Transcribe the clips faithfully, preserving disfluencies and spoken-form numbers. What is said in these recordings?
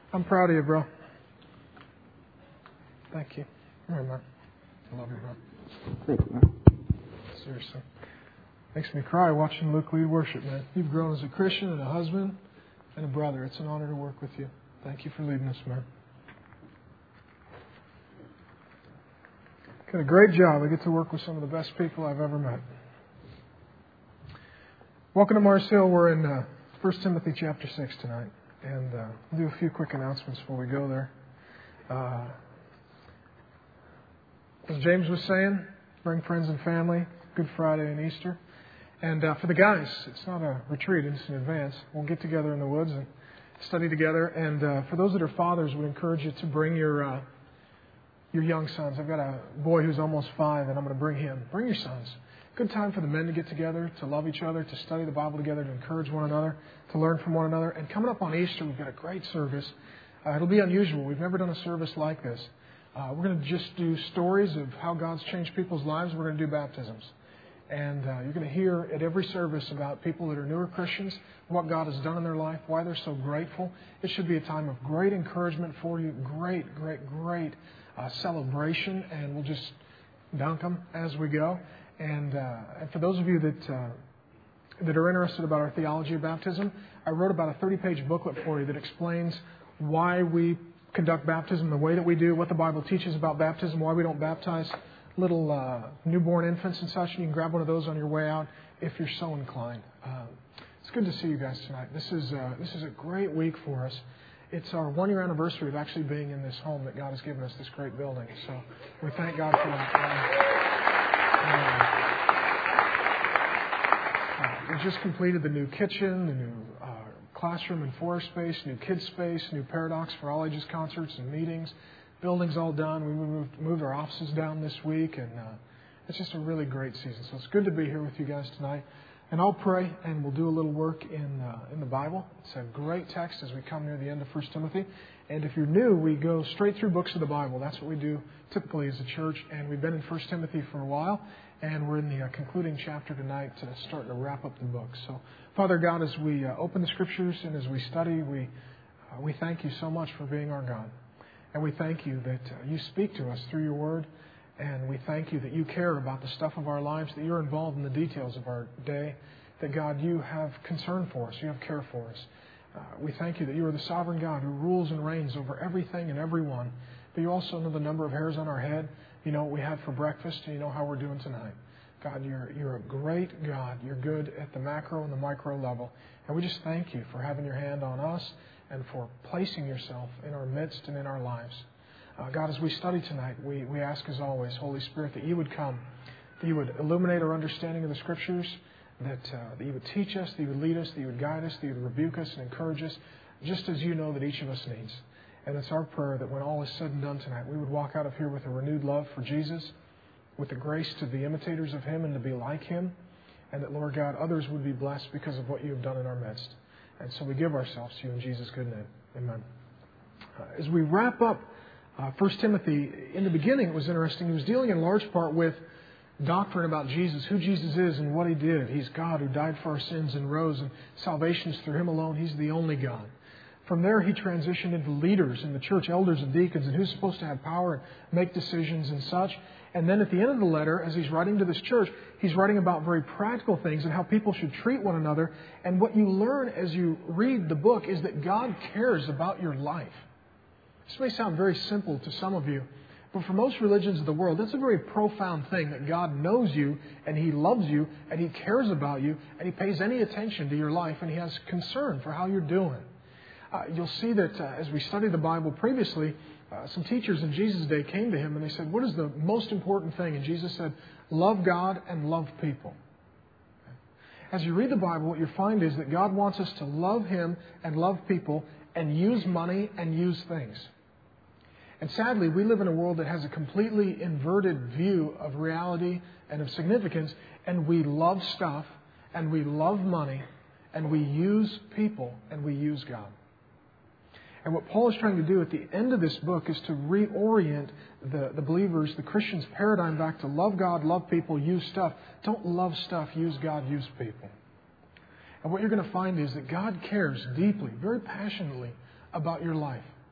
I'm proud of you, bro. Thank you. All right, man. I love you, bro. Thank you, man. Seriously. Makes me cry watching Luke lead worship, man. You've grown as a Christian and a husband and a brother. It's an honor to work with you. Thank you for leading us, man. Got a great job. I get to work with some of the best people I've ever met. Welcome to Mars Hill. We're in uh, First Timothy chapter six tonight. And uh, we'll do a few quick announcements before we go there. Uh, as James was saying, bring friends and family, Good Friday and Easter. And uh, for the guys, it's not a retreat, it's in advance. We'll get together in the woods and study together. And uh, for those that are fathers, we encourage you to bring your uh, your young sons. I've got a boy who's almost five, and I'm going to bring him. Bring your sons. Good time for the men to get together, to love each other, to study the Bible together, to encourage one another, to learn from one another. And coming up on Easter, we've got a great service. Uh, it'll be unusual. We've never done a service like this. Uh, we're going to just do stories of how God's changed people's lives. We're going to do baptisms. And uh, you're going to hear at every service about people that are newer Christians, what God has done in their life, why they're so grateful. It should be a time of great encouragement for you, great, great, great uh, celebration, and we'll just dunk them as we go. And, uh, and for those of you that uh, that are interested about our theology of baptism, I wrote about a thirty-page booklet for you that explains why we conduct baptism the way that we do, what the Bible teaches about baptism, why we don't baptize little uh, newborn infants and such. And you can grab one of those on your way out if you're so inclined. Um, it's good to see you guys tonight. This is uh, this is a great week for us. It's our one-year anniversary of actually being in this home that God has given us, this great building. So we thank God for that. Um, uh, we just completed the new kitchen, the new uh, classroom and floor space, new kids space, new Paradox for all ages concerts and meetings. Building's all done. We moved, moved our offices down this week, and uh, it's just a really great season. So it's good to be here with you guys tonight. And I'll pray, and we'll do a little work in uh, in the Bible. It's a great text as we come near the end of First Timothy. And if you're new, we go straight through books of the Bible. That's what we do typically as a church. And we've been in First Timothy for a while, and we're in the uh, concluding chapter tonight, uh, starting to wrap up the book. So, Father God, as we uh, open the Scriptures and as we study, we uh, we thank you so much for being our God. And we thank you that uh, you speak to us through your word. And we thank you that you care about the stuff of our lives, that you're involved in the details of our day, that, God, you have concern for us, you have care for us. Uh, we thank you that you are the sovereign God who rules and reigns over everything and everyone, but you also know the number of hairs on our head. You know what we had for breakfast, and you know how we're doing tonight. God, you're, you're a great God. You're good at the macro and the micro level. And we just thank you for having your hand on us and for placing yourself in our midst and in our lives. Uh, God, as we study tonight, we, we ask as always, Holy Spirit, that you would come, that you would illuminate our understanding of the Scriptures, that, uh, that you would teach us, that you would lead us, that you would guide us, that you would rebuke us and encourage us, just as you know that each of us needs. And it's our prayer that when all is said and done tonight, we would walk out of here with a renewed love for Jesus, with the grace to be imitators of Him and to be like Him, and that, Lord God, others would be blessed because of what you have done in our midst. And so we give ourselves to you in Jesus' good name. Amen. Uh, as we wrap up uh, First Timothy, in the beginning it was interesting. He was dealing in large part with doctrine about Jesus, who Jesus is and what He did. He's God who died for our sins and rose, and salvation is through Him alone. He's the only God. From there, he transitioned into leaders in the church, elders and deacons, and who's supposed to have power and make decisions and such. And then at the end of the letter, as he's writing to this church, he's writing about very practical things and how people should treat one another. And what you learn as you read the book is that God cares about your life. This may sound very simple to some of you, but for most religions of the world, that's a very profound thing, that God knows you and He loves you and He cares about you and He pays any attention to your life and He has concern for how you're doing. Uh, you'll see that uh, as we studied the Bible previously, uh, some teachers in Jesus' day came to Him and they said, what is the most important thing? And Jesus said, love God and love people. As you read the Bible, what you find is that God wants us to love Him and love people and use money and use things. And sadly, we live in a world that has a completely inverted view of reality and of significance, and we love stuff, and we love money, and we use people, and we use God. And what Paul is trying to do at the end of this book is to reorient the, the believers, the Christians' paradigm back to love God, love people, use stuff. Don't love stuff, use God, use people. And what you're going to find is that God cares deeply, very passionately about your life.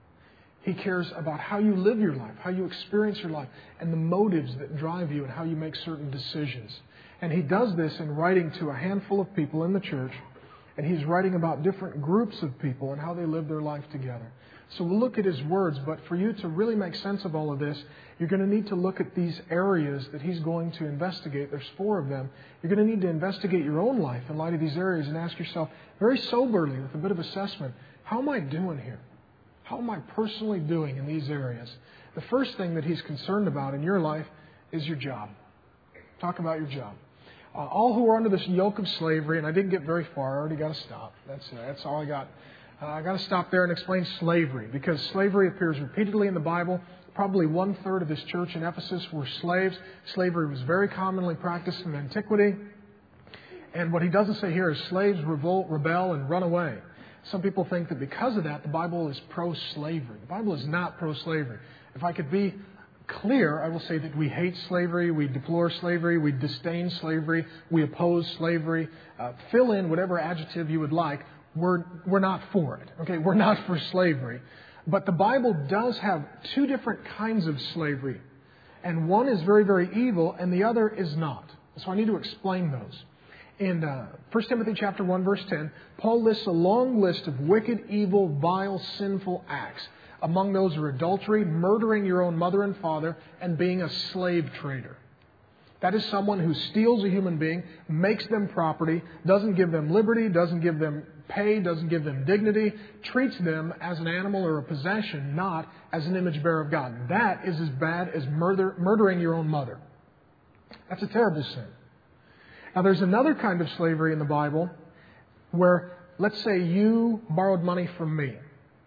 He cares about how you live your life, how you experience your life, and the motives that drive you and how you make certain decisions. And He does this in writing to a handful of people in the church. And He's writing about different groups of people and how they live their life together. So we'll look at His words, but for you to really make sense of all of this, you're going to need to look at these areas that He's going to investigate. There's four of them. You're going to need to investigate your own life in light of these areas and ask yourself very soberly, with a bit of assessment, how am I doing here? How am I personally doing in these areas? The first thing that He's concerned about in your life is your job. Talk about your job. Uh, all who are under this yoke of slavery, and I didn't get very far, I already got to stop. That's uh, that's all I got. Uh, I got to stop there and explain slavery, because slavery appears repeatedly in the Bible. Probably one third of this church in Ephesus were slaves. Slavery was very commonly practiced in antiquity. And what he doesn't say here is slaves revolt, rebel, and run away. Some people think that because of that, the Bible is pro-slavery. The Bible is not pro-slavery. If I could be clear, I will say that we hate slavery, we deplore slavery, we disdain slavery, we oppose slavery. Uh, fill in whatever adjective you would like. We're, we're not for it. Okay, we're not for slavery. But the Bible does have two different kinds of slavery. And one is very, very evil, and the other is not. So I need to explain those. In uh, First Timothy chapter one, verse ten, Paul lists a long list of wicked, evil, vile, sinful acts. Among those are adultery, murdering your own mother and father, and being a slave trader. That is someone who steals a human being, makes them property, doesn't give them liberty, doesn't give them pay, doesn't give them dignity, treats them as an animal or a possession, not as an image bearer of God. That is as bad as murder, murdering your own mother. That's a terrible sin. Now, there's another kind of slavery in the Bible where, let's say you borrowed money from me,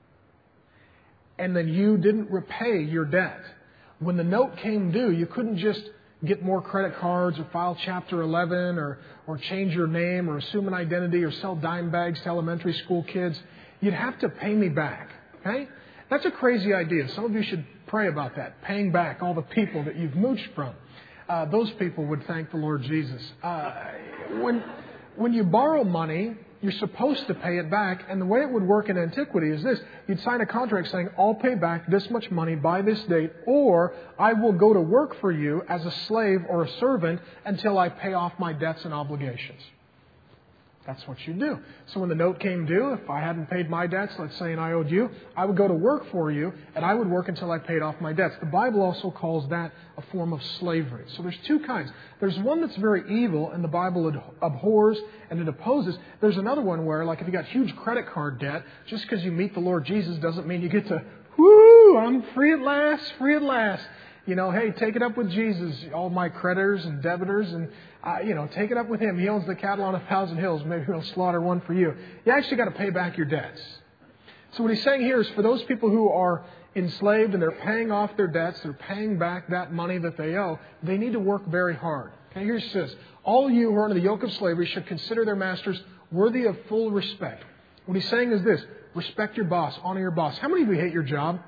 and then you didn't repay your debt. When the note came due, you couldn't just get more credit cards or file Chapter eleven or, or change your name or assume an identity or sell dime bags to elementary school kids. You'd have to pay me back. Okay? That's a crazy idea. Some of you should pray about that, paying back all the people that you've mooched from. Uh, those people would thank the Lord Jesus. Uh, when, when you borrow money, you're supposed to pay it back. And the way it would work in antiquity is this. You'd sign a contract saying, I'll pay back this much money by this date, or I will go to work for you as a slave or a servant until I pay off my debts and obligations. That's what you do. So when the note came due, if I hadn't paid my debts, let's say, and I owed you, I would go to work for you, and I would work until I paid off my debts. The Bible also calls that a form of slavery. So there's two kinds. There's one that's very evil, and the Bible abhors and it opposes. There's another one where, like if you got huge credit card debt, just because you meet the Lord Jesus doesn't mean you get to, whoo, I'm free at last, free at last. You know, hey, take it up with Jesus, all my creditors and debitors, and, uh, you know, take it up with Him. He owns the cattle on a thousand hills. Maybe He'll slaughter one for you. You actually got to pay back your debts. So what he's saying here is for those people who are enslaved and they're paying off their debts, they're paying back that money that they owe, they need to work very hard. Okay, here he says, all you who are under the yoke of slavery should consider their masters worthy of full respect. What he's saying is this, respect your boss, honor your boss. How many of you hate your job?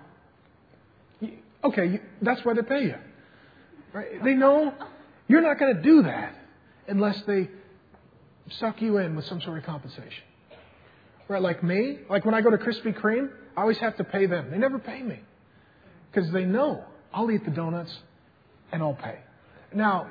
Okay, that's why they pay you. Right? They know you're not going to do that unless they suck you in with some sort of compensation. Right? Like me, like when I go to Krispy Kreme, I always have to pay them. They never pay me because they know I'll eat the donuts and I'll pay. Now,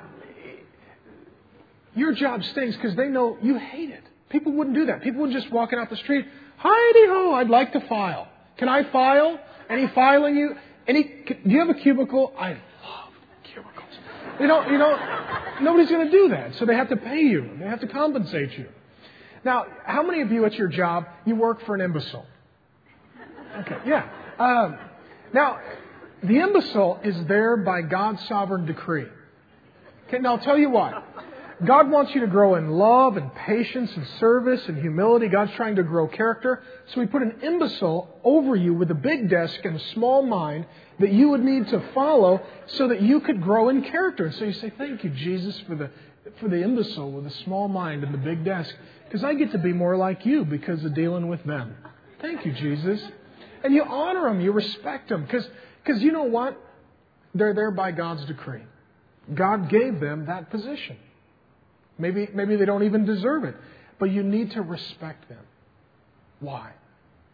your job stinks because they know you hate it. People wouldn't do that. People would just walking out the street, hi-de-ho, I'd like to file. Can I file? Any filing you? Any, do you have a cubicle? I love cubicles. You know, you know, nobody's going to do that. So they have to pay you. They have to compensate you. Now, how many of you at your job, you work for an imbecile? Okay, yeah. Um, now, the imbecile is there by God's sovereign decree. Okay, now I'll tell you what. God wants you to grow in love and patience and service and humility. God's trying to grow character. So He put an imbecile over you with a big desk and a small mind that you would need to follow so that you could grow in character. And so you say, thank you, Jesus, for the for the imbecile with a small mind and the big desk. Because I get to be more like you because of dealing with them. Thank you, Jesus. And you honor them. You respect them. Because because you know what? They're there by God's decree. God gave them that position. Maybe, maybe they don't even deserve it. But you need to respect them. Why?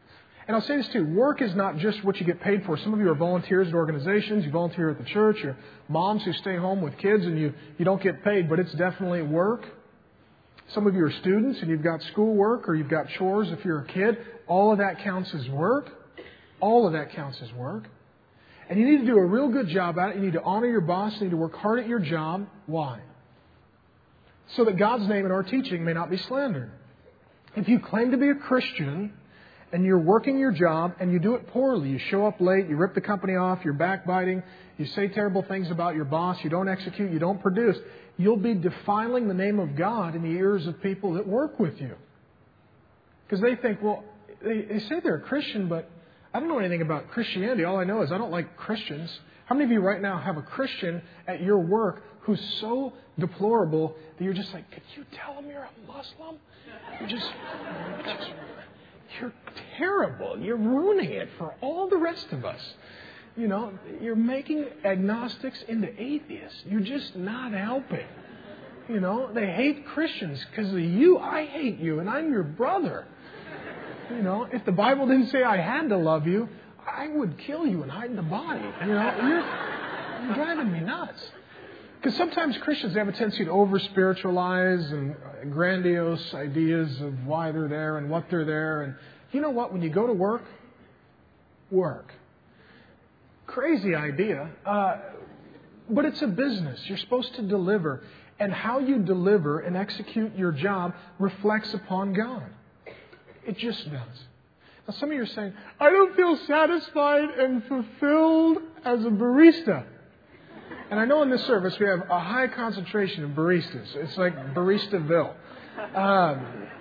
And I'll say this too, work is not just what you get paid for. Some of you are volunteers at organizations, you volunteer at the church, you're moms who stay home with kids and you, you don't get paid, but it's definitely work. Some of you are students and you've got schoolwork or you've got chores if you're a kid. All of that counts as work. All of that counts as work. And you need to do a real good job at it. You need to honor your boss. You need to work hard at your job. Why? So that God's name in our teaching may not be slandered. If you claim to be a Christian and you're working your job and you do it poorly, you show up late, you rip the company off, you're backbiting, you say terrible things about your boss, you don't execute, you don't produce, you'll be defiling the name of God in the ears of people that work with you. Because they think, well, they, they say they're a Christian, but I don't know anything about Christianity. All I know is I don't like Christians. How many of you right now have a Christian at your work who's so deplorable that you're just like, could you tell him you're a Muslim? You're just, you're, just, you're terrible. You're ruining it for all the rest of us. You know, you're making agnostics into atheists. You're just not helping. You know, they hate Christians because of you. I hate you, and I'm your brother. You know, if the Bible didn't say I had to love you, I would kill you and hide in the body. You know, you're, you're driving me nuts. Because sometimes Christians have a tendency to over-spiritualize and grandiose ideas of why they're there and what they're there. And you know what? When you go to work, work. Crazy idea. Uh, but it's a business. You're supposed to deliver. And how you deliver and execute your job reflects upon God. It just does. Now, some of you are saying, I don't feel satisfied and fulfilled as a barista. And I know in this service we have a high concentration of baristas. It's like Baristaville. Um,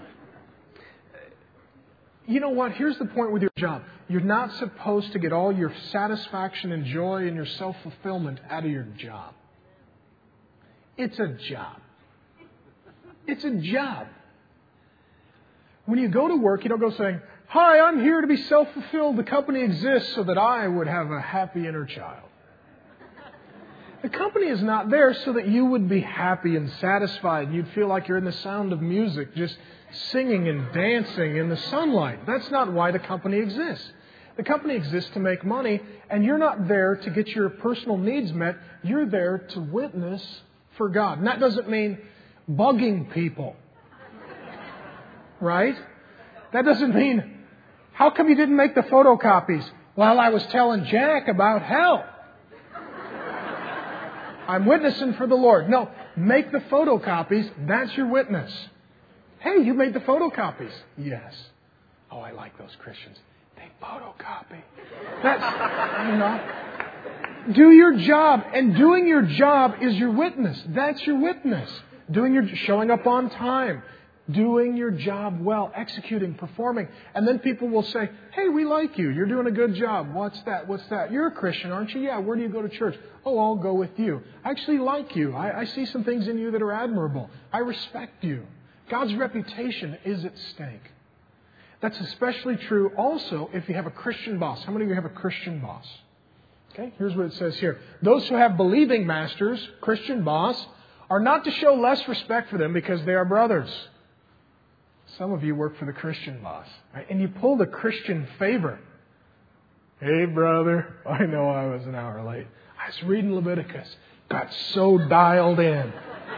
you know what? Here's the point with your job. You're not supposed to get all your satisfaction and joy and your self-fulfillment out of your job. It's a job. It's a job. When you go to work, you don't go saying, hi, I'm here to be self-fulfilled. The company exists so that I would have a happy inner child. The company is not there so that you would be happy and satisfied. You'd feel like you're in the sound of music, just singing and dancing in the sunlight. That's not why the company exists. The company exists to make money, and you're not there to get your personal needs met. You're there to witness for God. And that doesn't mean bugging people. Right? That doesn't mean, how come you didn't make the photocopies? Well, I was telling Jack about hell. I'm witnessing for the Lord. No, make the photocopies. That's your witness. Hey, you made the photocopies. Yes. Oh, I like those Christians. They photocopy. That's, you know. Do your job. And doing your job is your witness. That's your witness. Doing your, showing up on time. Doing your job well, executing, performing. And then people will say, hey, we like you. You're doing a good job. What's that? What's that? You're a Christian, aren't you? Yeah, where do you go to church? Oh, I'll go with you. I actually like you. I, I see some things in you that are admirable. I respect you. God's reputation is at stake. That's especially true also if you have a Christian boss. How many of you have a Christian boss? Okay, here's what it says here. Those who have believing masters, Christian boss, are not to show less respect for them because they are brothers. Some of you work for the Christian boss, right? And you pull the Christian favor. Hey, brother, I know I was an hour late. I was reading Leviticus. Got so dialed in.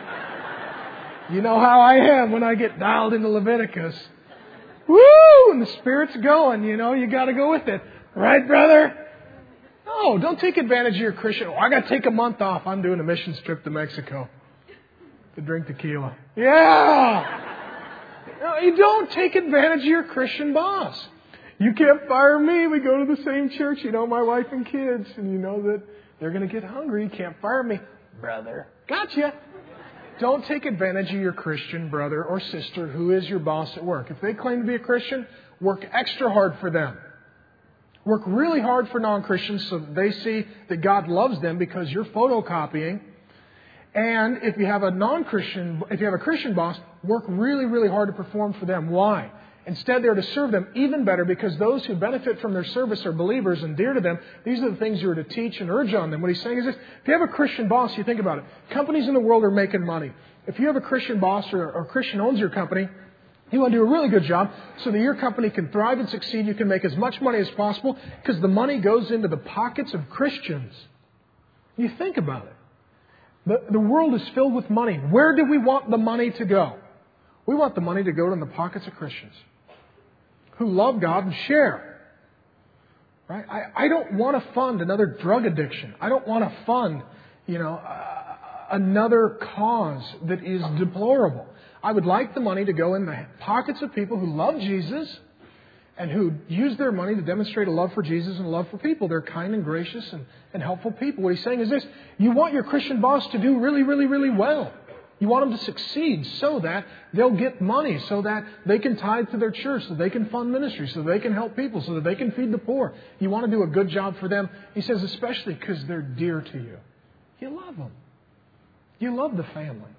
You know how I am when I get dialed into Leviticus. Woo! And the Spirit's going, you know, you got to go with it. Right, brother? No, don't take advantage of your Christian. Oh, I got to take a month off. I'm doing a mission trip to Mexico to drink tequila. Yeah! No, you don't take advantage of your Christian boss. You can't fire me. We go to the same church. You know, my wife and kids. And you know that they're going to get hungry. You can't fire me. Brother. Gotcha. Don't take advantage of your Christian brother or sister who is your boss at work. If they claim to be a Christian, work extra hard for them. Work really hard for non-Christians so that they see that God loves them because you're photocopying. And if you have a non-Christian, if you have a Christian boss, work really, really hard to perform for them. Why? Instead, they're to serve them even better because those who benefit from their service are believers and dear to them. These are the things you're to teach and urge on them. What he's saying is this. If you have a Christian boss, you think about it. Companies in the world are making money. If you have a Christian boss or, or a Christian owns your company, You want to do a really good job so that your company can thrive and succeed. You can make as much money as possible because the money goes into the pockets of Christians. You think about it. The, the world is filled with money. Where do we want the money to go? We want the money to go in the pockets of Christians who love God and share. Right? I, I don't want to fund another drug addiction. I don't want to fund, you know, uh, another cause that is deplorable. I would like the money to go in the pockets of people who love Jesus and who use their money to demonstrate a love for Jesus and a love for people. They're kind and gracious and, and helpful people. What he's saying is this: you want your Christian boss to do really, really, really well. You want them to succeed so that they'll get money, so that they can tithe to their church, so they can fund ministry, so they can help people, so that they can feed the poor. You want to do a good job for them. He says especially because they're dear to you. You love them. You love the family.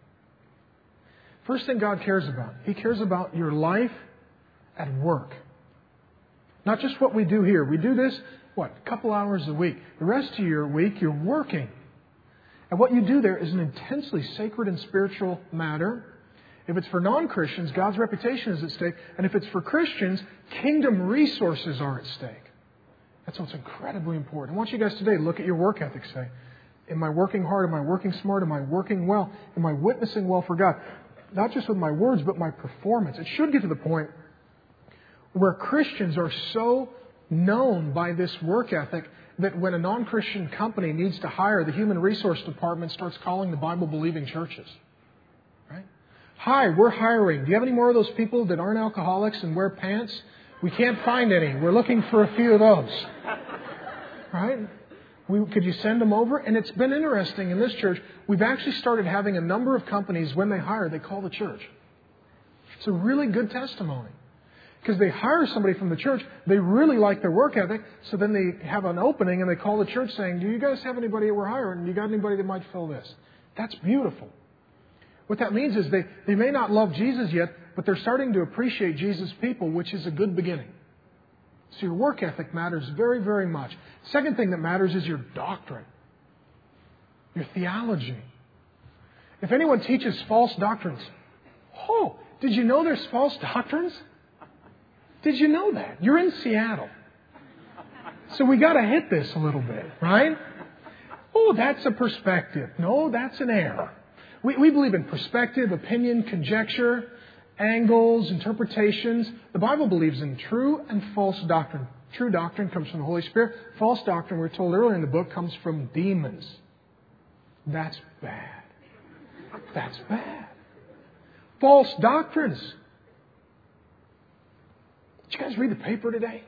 First thing God cares about, He cares about your life at work. Not just what we do here. We do this, what, a couple hours a week. The rest of your week, you're working. And what you do there is an intensely sacred and spiritual matter. If it's for non-Christians, God's reputation is at stake. And if it's for Christians, kingdom resources are at stake. That's what's incredibly important. I want you guys today to look at your work ethic. Say, am I working hard? Am I working smart? Am I working well? Am I witnessing well for God? Not just with my words, but my performance. It should get to the point where Christians are so known by this work ethic that when a non-Christian company needs to hire, the human resource department starts calling the Bible-believing churches. Right? Hi, we're hiring. Do you have any more of those people that aren't alcoholics and wear pants? We can't find any. We're looking for a few of those. Right? We, could you send them over? And it's been interesting in this church. We've actually started having a number of companies, when they hire, they call the church. It's a really good testimony. Because they hire somebody from the church, they really like their work ethic, so then they have an opening and they call the church saying, do you guys have anybody that we're hiring? Do you got anybody that might fill this? That's beautiful. What that means is they, they may not love Jesus yet, but they're starting to appreciate Jesus' people, which is a good beginning. So your work ethic matters very, very much. Second thing that matters is your doctrine, your theology. If anyone teaches false doctrines, oh, did you know there's false doctrines? Did you know that? You're in Seattle. So we got to hit this a little bit, right? Oh, that's a perspective. No, that's an error. We, we believe in perspective, opinion, conjecture, angles, interpretations. The Bible believes in true and false doctrine. True doctrine comes from the Holy Spirit. False doctrine, we're told earlier in the book, comes from demons. That's bad. That's bad. False doctrines. Did you guys read the paper today?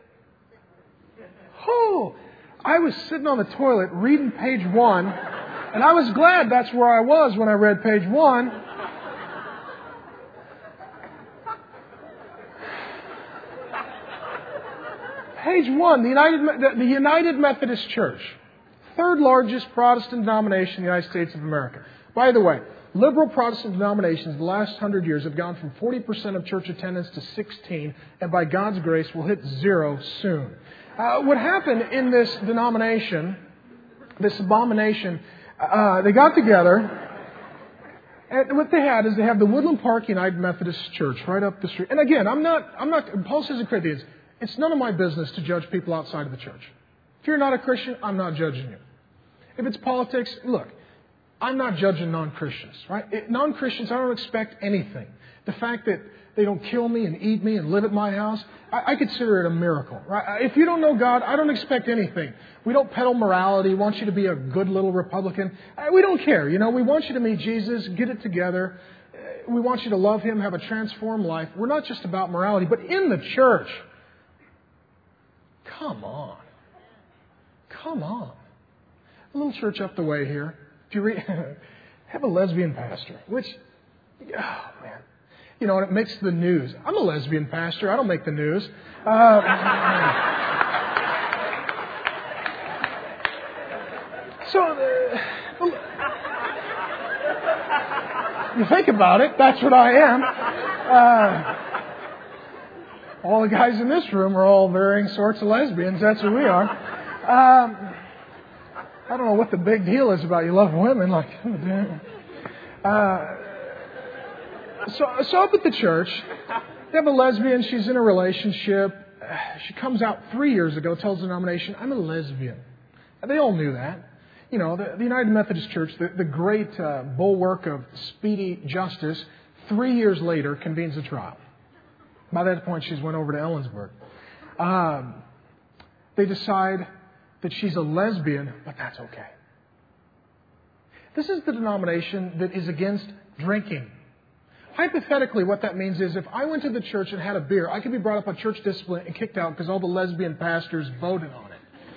Oh, I was sitting on the toilet reading page one, and I was glad that's where I was when I read page one. Page one, the United, the United Methodist Church, third largest Protestant denomination in the United States of America. By the way, liberal Protestant denominations in the last hundred years have gone from forty percent of church attendance to sixteen, and by God's grace will hit zero soon. Uh, what happened in this denomination, this abomination, uh, they got together, and what they had is they have the Woodland Park United Methodist Church right up the street. And again, I'm not, I'm not, Paul says in Corinthians, it's none of my business to judge people outside of the church. If you're not a Christian, I'm not judging you. If it's politics, look, I'm not judging non-Christians, right? It, non-Christians, I don't expect anything. The fact that they don't kill me and eat me and live at my house, I, I consider it a miracle, right? If you don't know God, I don't expect anything. We don't peddle morality. We want you to be a good little Republican. We don't care, you know. We want you to meet Jesus, get it together. We want you to love Him, have a transformed life. We're not just about morality, but in the church. Come on. Come on. A little church up the way here. If you read, have a lesbian pastor, which, oh man, you know, and it makes the news. I'm a lesbian pastor. I don't make the news. Uh, so, uh, you think about it, that's what I am. Uh, all the guys in this room are all varying sorts of lesbians. That's who we are. Um, I don't know what the big deal is about you love women. Like, uh, so, so up at the church, They have a lesbian. She's in a relationship. She comes out three years ago, tells the denomination, I'm a lesbian. And they all knew that. You know, the, the United Methodist Church, the, the great uh, bulwark of speedy justice, three years later convenes a trial. By that point, she's went over to Ellensburg. Um, they decide that she's a lesbian, but that's okay. This is the denomination that is against drinking. Hypothetically, what that means is if I went to the church and had a beer, I could be brought up on church discipline and kicked out because all the lesbian pastors voted on it.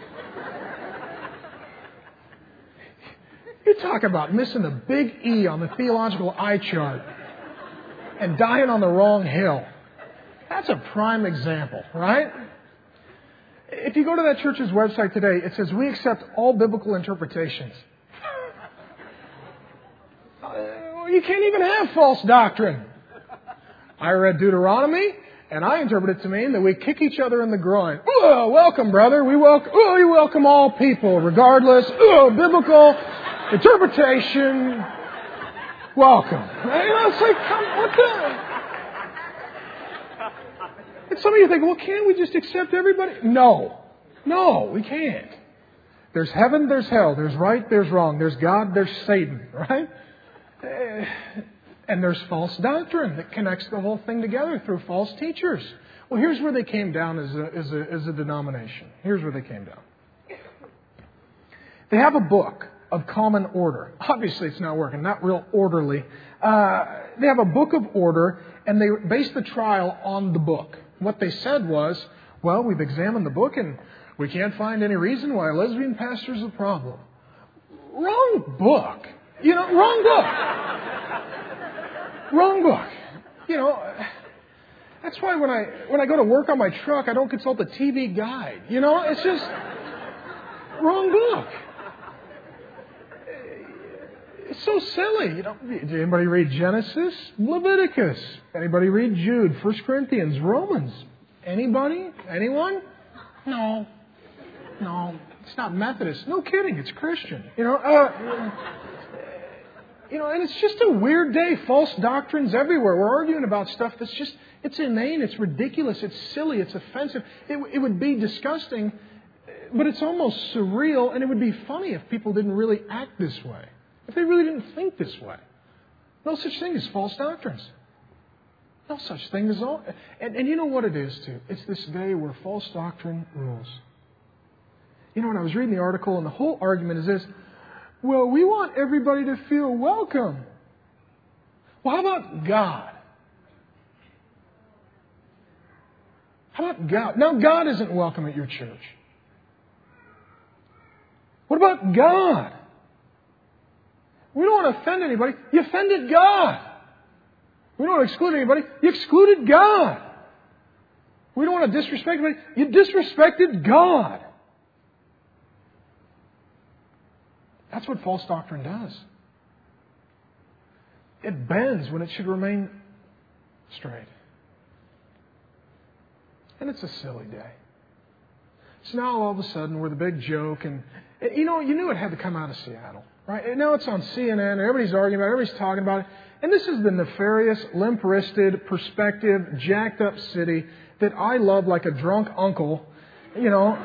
You talk about missing the big E on the theological eye chart and dying on the wrong hill. That's a prime example, right? If you go to that church's website today, it says, we accept all biblical interpretations. You can't even have false doctrine. I read Deuteronomy, and I interpret it to mean that we kick each other in the groin. Oh, welcome, brother. We welcome, oh, we welcome all people, regardless. Oh, biblical interpretation. Welcome. You know, it's like, come, what the? And some of you think, well, can't we just accept everybody? No. No, we can't. There's heaven, there's hell. There's right, there's wrong. There's God, there's Satan, right? And there's false doctrine that connects the whole thing together through false teachers. Well, here's where they came down as a, as a, as a denomination. Here's where they came down. They have a book of common order. Obviously, it's not working, not real orderly. Uh, they have a book of order, and they based the trial on the book. What they said was, well, we've examined the book, and we can't find any reason why a lesbian pastor is a problem. Wrong book. You know, wrong book. Wrong book. You know, that's why when I when I go to work on my truck, I don't consult the T V guide. You know, it's just wrong book. It's so silly. You know, did anybody read Genesis? Leviticus? Anybody read Jude? First Corinthians? Romans? Anybody? Anyone? No. No. It's not Methodist. No kidding. It's Christian. You know, uh, you know, and it's just a weird day. False doctrines everywhere. We're arguing about stuff that's just, it's inane. It's ridiculous. It's silly. It's offensive. It, it would be disgusting, but it's almost surreal, and it would be funny if people didn't really act this way. If they really didn't think this way. No such thing as false doctrines. No such thing as all. And, and you know what it is, too? It's this day where false doctrine rules. You know, when I was reading the article, and the whole argument is this, well, we want everybody to feel welcome. Well, how about God? How about God? Now, God isn't welcome at your church. What about God? We don't want to offend anybody. You offended God. We don't want to exclude anybody. You excluded God. We don't want to disrespect anybody. You disrespected God. That's what false doctrine does. It bends when it should remain straight. And it's a silly day. So now all of a sudden we're the big joke, and you know, you knew it had to come out of Seattle, right? And now it's on C N N, and everybody's arguing about it, everybody's talking about it. And this is the nefarious, limp-wristed, perspective, jacked-up city that I love like a drunk uncle. You know,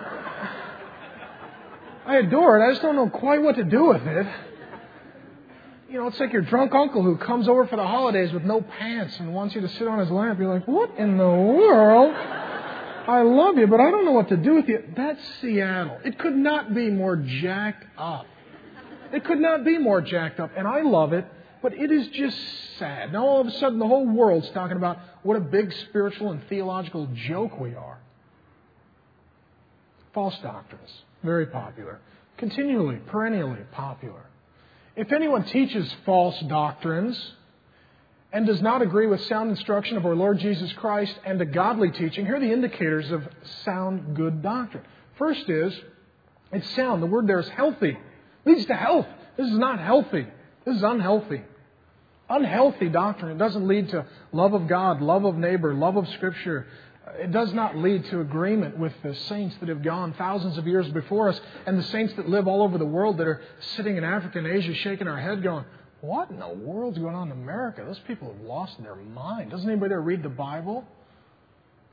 I adore it. I just don't know quite what to do with it. You know, it's like your drunk uncle who comes over for the holidays with no pants and wants you to sit on his lap. You're like, what in the world? I love you, but I don't know what to do with you. That's Seattle. It could not be more jacked up. It could not be more jacked up. And I love it, but it is just sad. Now all of a sudden the whole world's talking about what a big spiritual and theological joke we are. False doctrines. Very popular. Continually, perennially popular. If anyone teaches false doctrines and does not agree with sound instruction of our Lord Jesus Christ and a godly teaching, here are the indicators of sound, good doctrine. First is, it's sound. The word there is healthy. It leads to health. This is not healthy. This is unhealthy. Unhealthy doctrine. It doesn't lead to love of God, love of neighbor, love of Scripture. It does not lead to agreement with the saints that have gone thousands of years before us and the saints that live all over the world that are sitting in Africa and Asia shaking our head going, what in the world's going on in America? Those people have lost their mind. Doesn't anybody there read the Bible?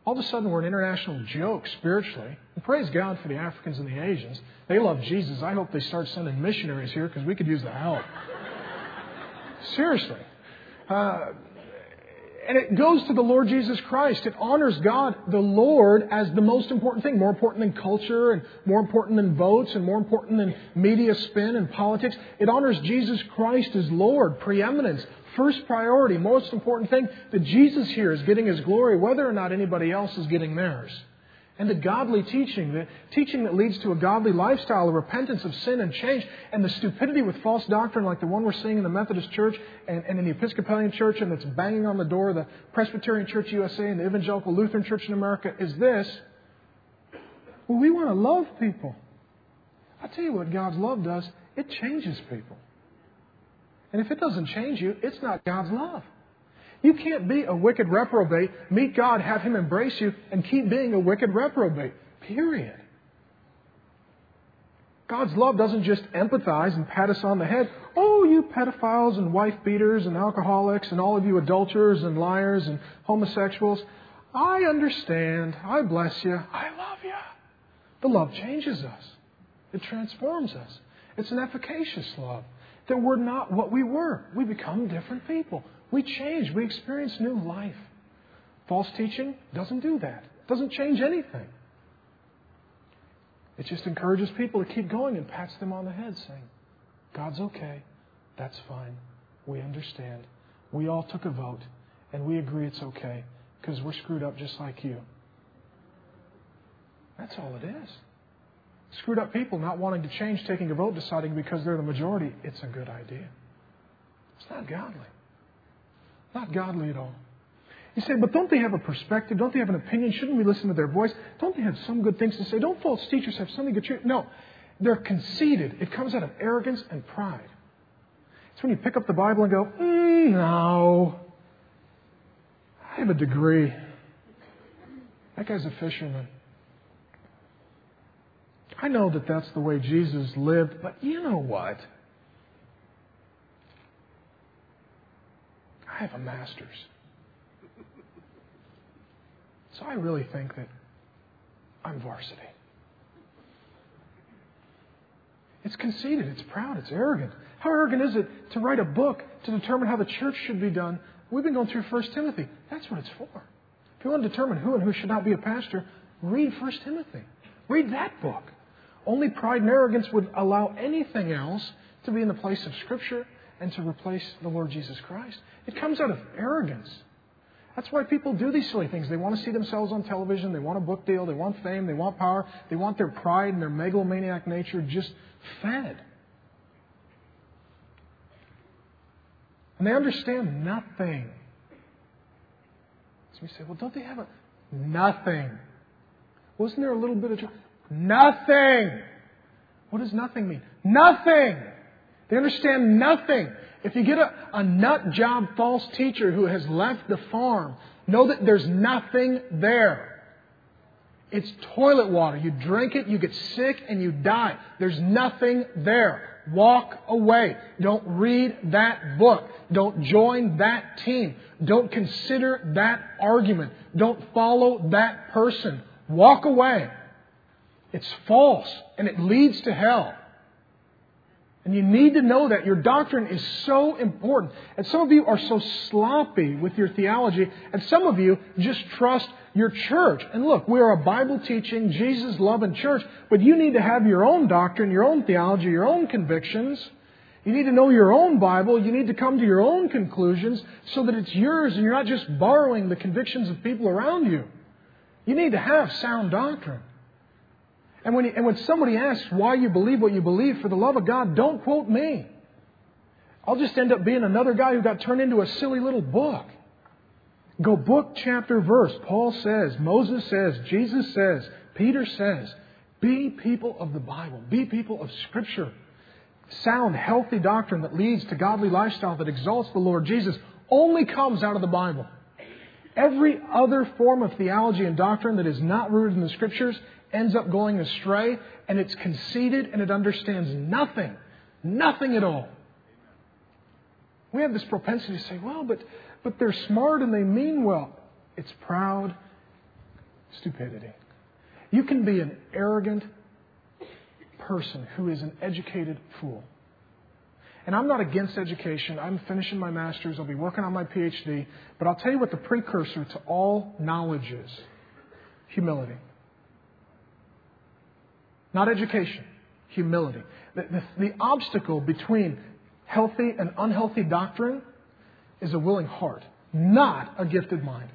All of a sudden, we're an international joke spiritually. And praise God for the Africans and the Asians. They love Jesus. I hope they start sending missionaries here because we could use the help. Seriously. Uh, and it goes to the Lord Jesus Christ. It honors God, the Lord, as the most important thing. More important than culture and more important than votes and more important than media spin and politics. It honors Jesus Christ as Lord, preeminence. First priority, most important thing, that Jesus here is getting His glory, whether or not anybody else is getting theirs. And the godly teaching, the teaching that leads to a godly lifestyle, a repentance of sin and change, and the stupidity with false doctrine like the one we're seeing in the Methodist Church and, and in the Episcopalian Church and that's banging on the door of the Presbyterian Church U S A and the Evangelical Lutheran Church in America is this. Well, we want to love people. I'll tell you what God's love does. It changes people. And if it doesn't change you, it's not God's love. You can't be a wicked reprobate, meet God, have Him embrace you, and keep being a wicked reprobate. Period. God's love doesn't just empathize and pat us on the head. Oh, you pedophiles and wife beaters and alcoholics and all of you adulterers and liars and homosexuals. I understand. I bless you. I love you. The love changes us. It transforms us. It's an efficacious love. That we're not what we were. We become different people. We change. We experience new life. False teaching doesn't do that. It doesn't change anything. It just encourages people to keep going and pats them on the head saying, God's okay. That's fine. We understand. We all took a vote and we agree it's okay because we're screwed up just like you. That's all it is. Screwed up people not wanting to change, taking a vote, deciding because they're the majority, it's a good idea. It's not godly. Not godly at all. You say, but don't they have a perspective? Don't they have an opinion? Shouldn't we listen to their voice? Don't they have some good things to say? Don't false teachers have something good to say? No. They're conceited. It comes out of arrogance and pride. It's when you pick up the Bible and go, mm, no. I have a degree. That guy's a fisherman. I know that that's the way Jesus lived, but you know what? I have a master's. So I really think that I'm varsity. It's conceited, it's proud, it's arrogant. How arrogant is it to write a book to determine how the church should be done? We've been going through First Timothy. That's what it's for. If you want to determine who and who should not be a pastor, read First Timothy. Read that book. Only pride and arrogance would allow anything else to be in the place of Scripture and to replace the Lord Jesus Christ. It comes out of arrogance. That's why people do these silly things. They want to see themselves on television. They want a book deal. They want fame. They want power. They want their pride and their megalomaniac nature just fed. And they understand nothing. So we say, well, don't they have a... Nothing. Wasn't there a little bit of... Nothing. What does nothing mean? Nothing. They understand nothing. If you get a, a nut job false teacher who has left the farm, know that there's nothing there. It's toilet water. You drink it, you get sick, and you die. There's nothing there. Walk away. Don't read that book. Don't join that team. Don't consider that argument. Don't follow that person. Walk away. It's false, and it leads to hell. And you need to know that. Your doctrine is so important. And some of you are so sloppy with your theology, and some of you just trust your church. And look, we are a Bible-teaching, Jesus-loving church, but you need to have your own doctrine, your own theology, your own convictions. You need to know your own Bible. You need to come to your own conclusions so that it's yours and you're not just borrowing the convictions of people around you. You need to have sound doctrine. And when, you, and when somebody asks why you believe what you believe, for the love of God, don't quote me. I'll just end up being another guy who got turned into a silly little book. Go book, chapter, verse. Paul says, Moses says, Jesus says, Peter says, be people of the Bible. Be people of Scripture. Sound, healthy doctrine that leads to godly lifestyle that exalts the Lord Jesus only comes out of the Bible. Every other form of theology and doctrine that is not rooted in the Scriptures ends up going astray, and it's conceited and it understands nothing. Nothing at all. We have this propensity to say, well, but, but they're smart and they mean well. It's proud stupidity. You can be an arrogant person who is an educated fool. And I'm not against education. I'm finishing my master's. I'll be working on my P H D. But I'll tell you what the precursor to all knowledge is. Humility. Not education. Humility. The, the, the obstacle between healthy and unhealthy doctrine is a willing heart, not a gifted mind.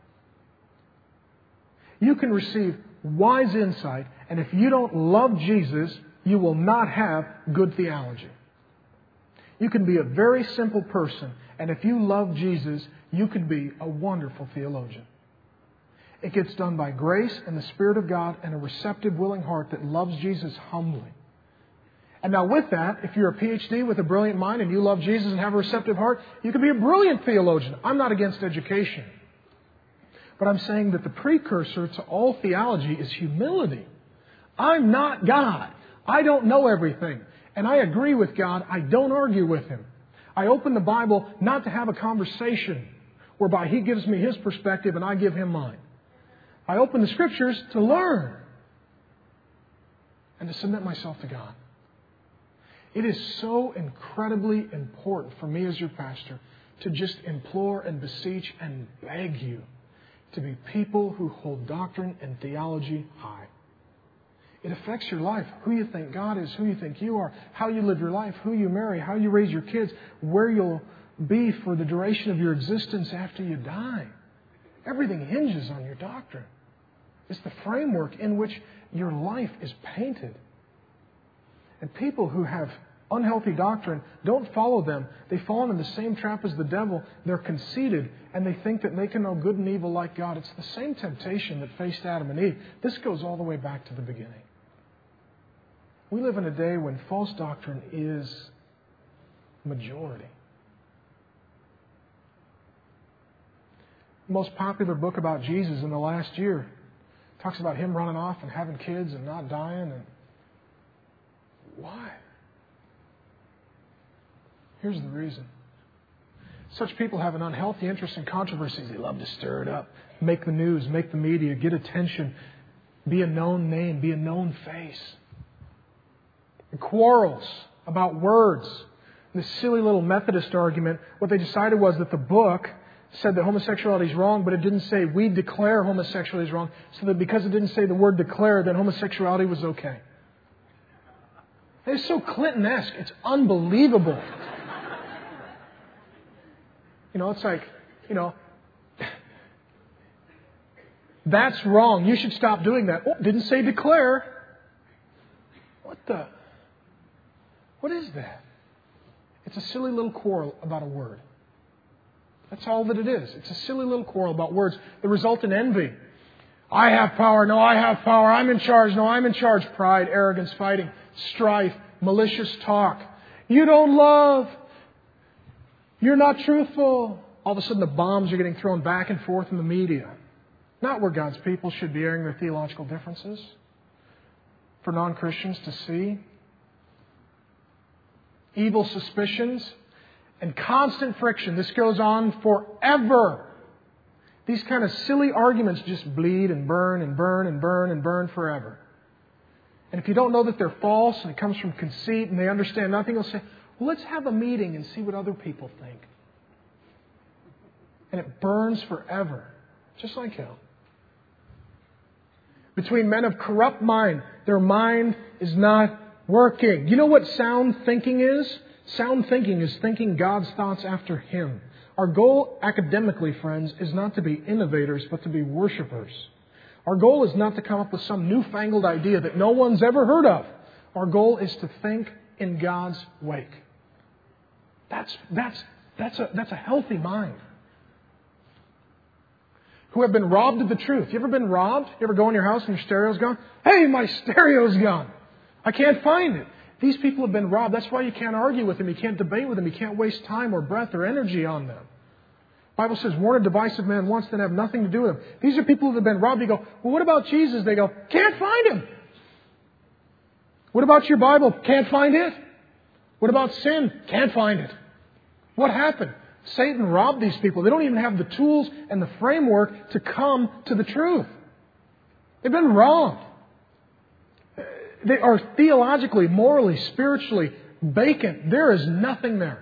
You can receive wise insight, and if you don't love Jesus, you will not have good theology. You can be a very simple person, and if you love Jesus, you could be a wonderful theologian. It gets done by grace and the Spirit of God and a receptive, willing heart that loves Jesus humbly. And now with that, if you're a P H D with a brilliant mind and you love Jesus and have a receptive heart, you can be a brilliant theologian. I'm not against education. But I'm saying that the precursor to all theology is humility. I'm not God. I don't know everything. And I agree with God. I don't argue with Him. I open the Bible not to have a conversation whereby He gives me His perspective and I give Him mine. I open the Scriptures to learn and to submit myself to God. It is so incredibly important for me as your pastor to just implore and beseech and beg you to be people who hold doctrine and theology high. It affects your life, who you think God is, who you think you are, how you live your life, who you marry, how you raise your kids, where you'll be for the duration of your existence after you die. Everything hinges on your doctrine. It's the framework in which your life is painted. And people who have unhealthy doctrine don't follow them. They fall into the same trap as the devil. They're conceited and they think that they can know good and evil like God. It's the same temptation that faced Adam and Eve. This goes all the way back to the beginning. We live in a day when false doctrine is majority. The most popular book about Jesus in the last year talks about Him running off and having kids and not dying. And why? Here's the reason. Such people have an unhealthy interest in controversies. They love to stir it up, make the news, make the media, get attention, be a known name, be a known face. And quarrels about words. This silly little Methodist argument, what they decided was that the book said that homosexuality is wrong, but it didn't say we declare homosexuality is wrong, so that because it didn't say the word declare, then homosexuality was okay. It's so Clinton-esque. It's unbelievable. You know, it's like, you know, that's wrong. You should stop doing that. Oh, didn't say declare. What the? What is that? It's a silly little quarrel about a word. That's all that it is. It's a silly little quarrel about words that result in envy. I have power. No, I have power. I'm in charge. No, I'm in charge. Pride, arrogance, fighting, strife, malicious talk. You don't love. You're not truthful. All of a sudden the bombs are getting thrown back and forth in the media. Not where God's people should be airing their theological differences for non-Christians to see. Evil suspicions and constant friction. This goes on forever. These kind of silly arguments just bleed and burn and burn and burn and burn forever. And if you don't know that they're false and it comes from conceit and they understand nothing, they'll say, well, let's have a meeting and see what other people think. And it burns forever, just like hell. Between men of corrupt mind, their mind is not working. You know what sound thinking is? Sound thinking is thinking God's thoughts after Him. Our goal academically, friends, is not to be innovators, but to be worshipers. Our goal is not to come up with some newfangled idea that no one's ever heard of. Our goal is to think in God's wake. That's, that's, that's, a, that's a healthy mind. Who have been robbed of the truth. You ever been robbed? You ever go in your house and your stereo's gone? Hey, my stereo's gone. I can't find it. These people have been robbed. That's why you can't argue with them. You can't debate with them. You can't waste time or breath or energy on them. The Bible says, warn a divisive man once, then have nothing to do with him. These are people who have been robbed. You go, well, what about Jesus? They go, can't find Him. What about your Bible? Can't find it. What about sin? Can't find it. What happened? Satan robbed these people. They don't even have the tools and the framework to come to the truth. They've been wronged. They are theologically, morally, spiritually vacant. There is nothing there.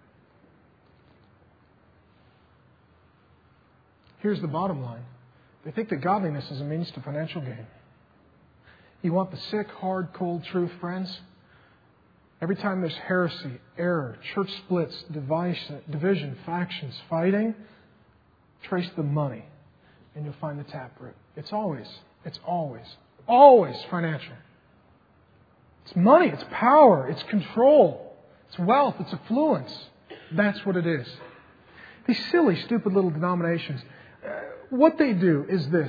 Here's the bottom line. They think that godliness is a means to financial gain. You want the sick, hard, cold truth, friends? Every time there's heresy, error, church splits, division, factions, fighting, trace the money and you'll find the taproot. It's always, it's always, always financial. It's money, it's power, it's control, it's wealth, it's affluence. That's what it is. These silly, stupid little denominations, uh, what they do is this.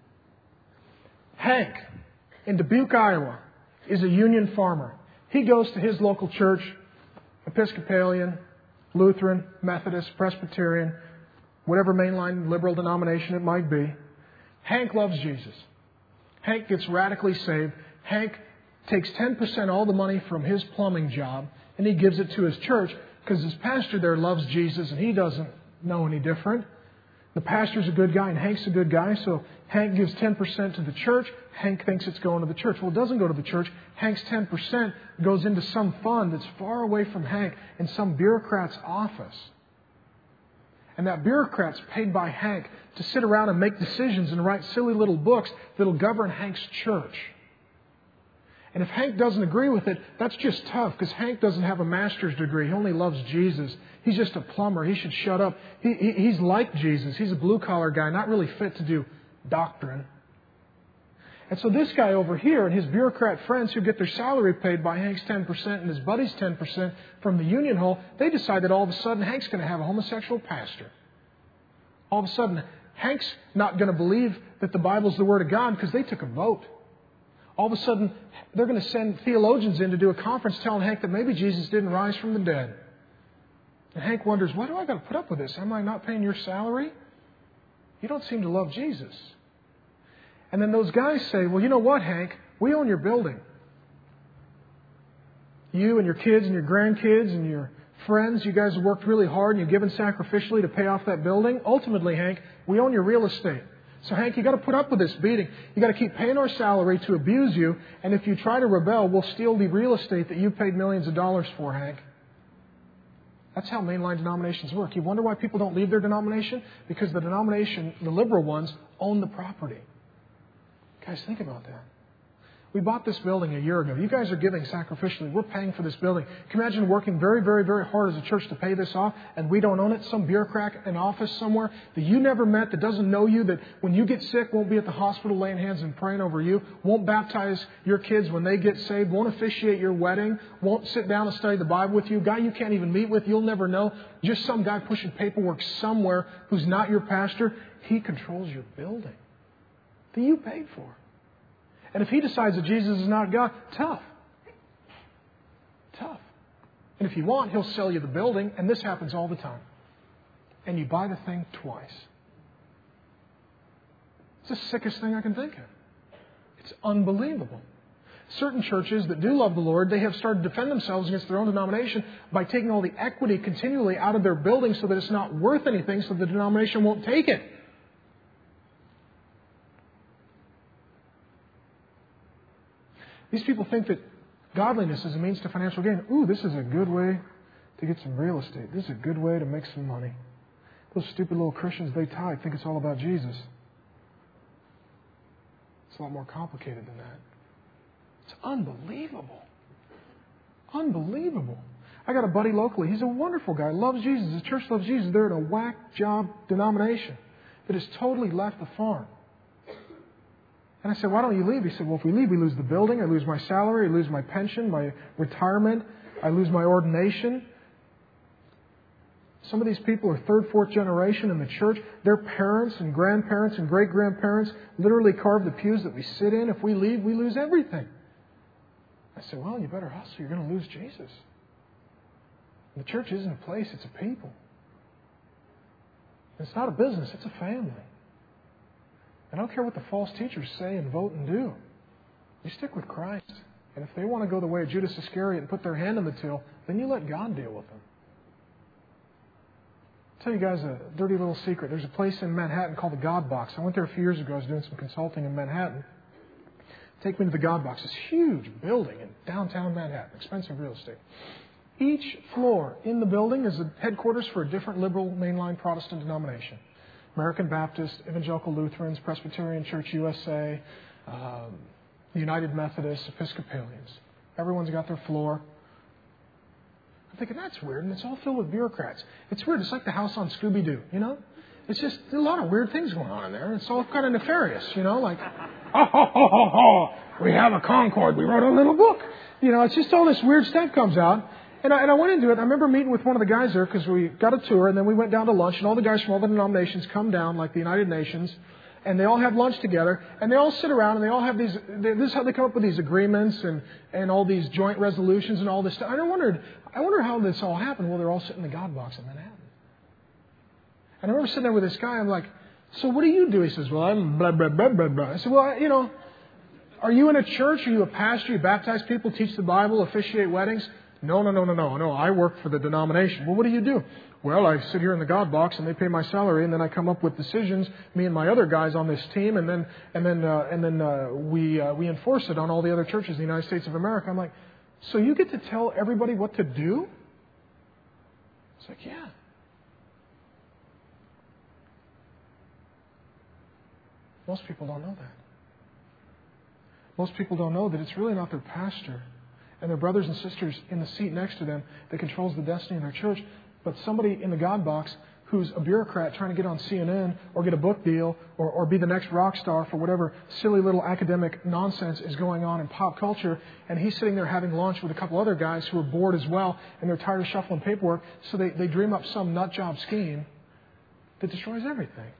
Hank in Dubuque, Iowa, is a union farmer. He goes to his local church, Episcopalian, Lutheran, Methodist, Presbyterian, whatever mainline liberal denomination it might be. Hank loves Jesus. Hank gets radically saved. Hank takes ten percent all the money from his plumbing job and he gives it to his church because his pastor there loves Jesus and he doesn't know any different. The pastor's a good guy and Hank's a good guy, so Hank gives ten percent to the church. Hank thinks it's going to the church. Well, it doesn't go to the church. Hank's ten percent goes into some fund that's far away from Hank in some bureaucrat's office. And that bureaucrat's paid by Hank to sit around and make decisions and write silly little books that'll govern Hank's church. And if Hank doesn't agree with it, that's just tough because Hank doesn't have a master's degree. He only loves Jesus. He's just a plumber. He should shut up. He, he, he's like Jesus. He's a blue-collar guy, not really fit to do doctrine. And so this guy over here and his bureaucrat friends who get their salary paid by Hank's ten percent and his buddy's ten percent from the union hall, they decide that all of a sudden Hank's going to have a homosexual pastor. All of a sudden, Hank's not going to believe that the Bible's the Word of God because they took a vote. All of a sudden, they're going to send theologians in to do a conference telling Hank that maybe Jesus didn't rise from the dead. And Hank wonders, why do I got to put up with this? Am I not paying your salary? You don't seem to love Jesus. And then those guys say, well, you know what, Hank? We own your building. You and your kids and your grandkids and your friends, you guys have worked really hard and you've given sacrificially to pay off that building. Ultimately, Hank, we own your real estate. So, Hank, you've got to put up with this beating. You've got to keep paying our salary to abuse you. And if you try to rebel, we'll steal the real estate that you paid millions of dollars for, Hank. That's how mainline denominations work. You wonder why people don't leave their denomination? Because the denomination, the liberal ones, own the property. Guys, think about that. We bought this building a year ago. You guys are giving sacrificially. We're paying for this building. Can you imagine working very, very, very hard as a church to pay this off and we don't own it? Some bureaucrat in office somewhere that you never met, that doesn't know you, that when you get sick won't be at the hospital laying hands and praying over you, won't baptize your kids when they get saved, won't officiate your wedding, won't sit down and study the Bible with you, guy you can't even meet with, you'll never know, just some guy pushing paperwork somewhere who's not your pastor. He controls your building that you paid for. And if he decides that Jesus is not God, tough. Tough. And if you want, he'll sell you the building, and this happens all the time. And you buy the thing twice. It's the sickest thing I can think of. It's unbelievable. Certain churches that do love the Lord, they have started to defend themselves against their own denomination by taking all the equity continually out of their building so that it's not worth anything, so the denomination won't take it. These people think that godliness is a means to financial gain. Ooh, this is a good way to get some real estate. This is a good way to make some money. Those stupid little Christians, they tithe, think it's all about Jesus. It's a lot more complicated than that. It's unbelievable. Unbelievable. I got a buddy locally. He's a wonderful guy. Loves Jesus. His church loves Jesus. They're in a whack job denomination that has totally left the farm. And I said, why don't you leave? He said, well, if we leave, we lose the building, I lose my salary, I lose my pension, my retirement, I lose my ordination. Some of these people are third, fourth generation in the church. Their parents and grandparents and great-grandparents literally carved the pews that we sit in. If we leave, we lose everything. I said, well, you better hustle. You're going to lose Jesus. The church isn't a place, it's a people. It's not a business, it's a family. I don't care what the false teachers say and vote and do. You stick with Christ. And if they want to go the way of Judas Iscariot and put their hand in the till, then you let God deal with them. I'll tell you guys a dirty little secret. There's a place in Manhattan called the God Box. I went there a few years ago. I was doing some consulting in Manhattan. Take me to the God Box, this huge building in downtown Manhattan, expensive real estate. Each floor in the building is a headquarters for a different liberal mainline Protestant denomination. American Baptist, Evangelical Lutherans, Presbyterian Church U S A, um, United Methodists, Episcopalians. Everyone's got their floor. I'm thinking, that's weird, and it's all filled with bureaucrats. It's weird. It's like the house on Scooby-Doo, you know? It's just a lot of weird things going on in there. It's all kind of nefarious, you know? Like, oh, ho, ho, ho, ho, we have a Concord. We wrote a little book. You know, it's just all this weird stuff comes out. And I, and I went into it. I remember meeting with one of the guys there because we got a tour, and then we went down to lunch, and all the guys from all the denominations come down, like the United Nations, and they all have lunch together, and they all sit around, and they all have these, they, this is how they come up with these agreements and, and all these joint resolutions and all this stuff. And I wondered, I wonder how this all happened. Well, they're all sitting in the God Box in Manhattan. And I remember sitting there with this guy, I'm like, so what do you do? He says, well, I'm blah, blah, blah, blah, blah. I said, well, I, you know, are you in a church? Are you a pastor? You baptize people, teach the Bible, officiate weddings? No, no, no, no, no, no. I work for the denomination. Well, what do you do? Well, I sit here in the God Box and they pay my salary, and then I come up with decisions, me and my other guys on this team, and then and then uh, and then uh, we uh, we enforce it on all the other churches in the United States of America. I'm like, so you get to tell everybody what to do? It's like, yeah. Most people don't know that. Most people don't know that it's really not their pastor and their brothers and sisters in the seat next to them that controls the destiny of their church, but somebody in the God Box who's a bureaucrat trying to get on C N N or get a book deal or, or be the next rock star for whatever silly little academic nonsense is going on in pop culture. And he's sitting there having lunch with a couple other guys who are bored as well, and they're tired of shuffling paperwork, so they, they dream up some nut job scheme that destroys everything.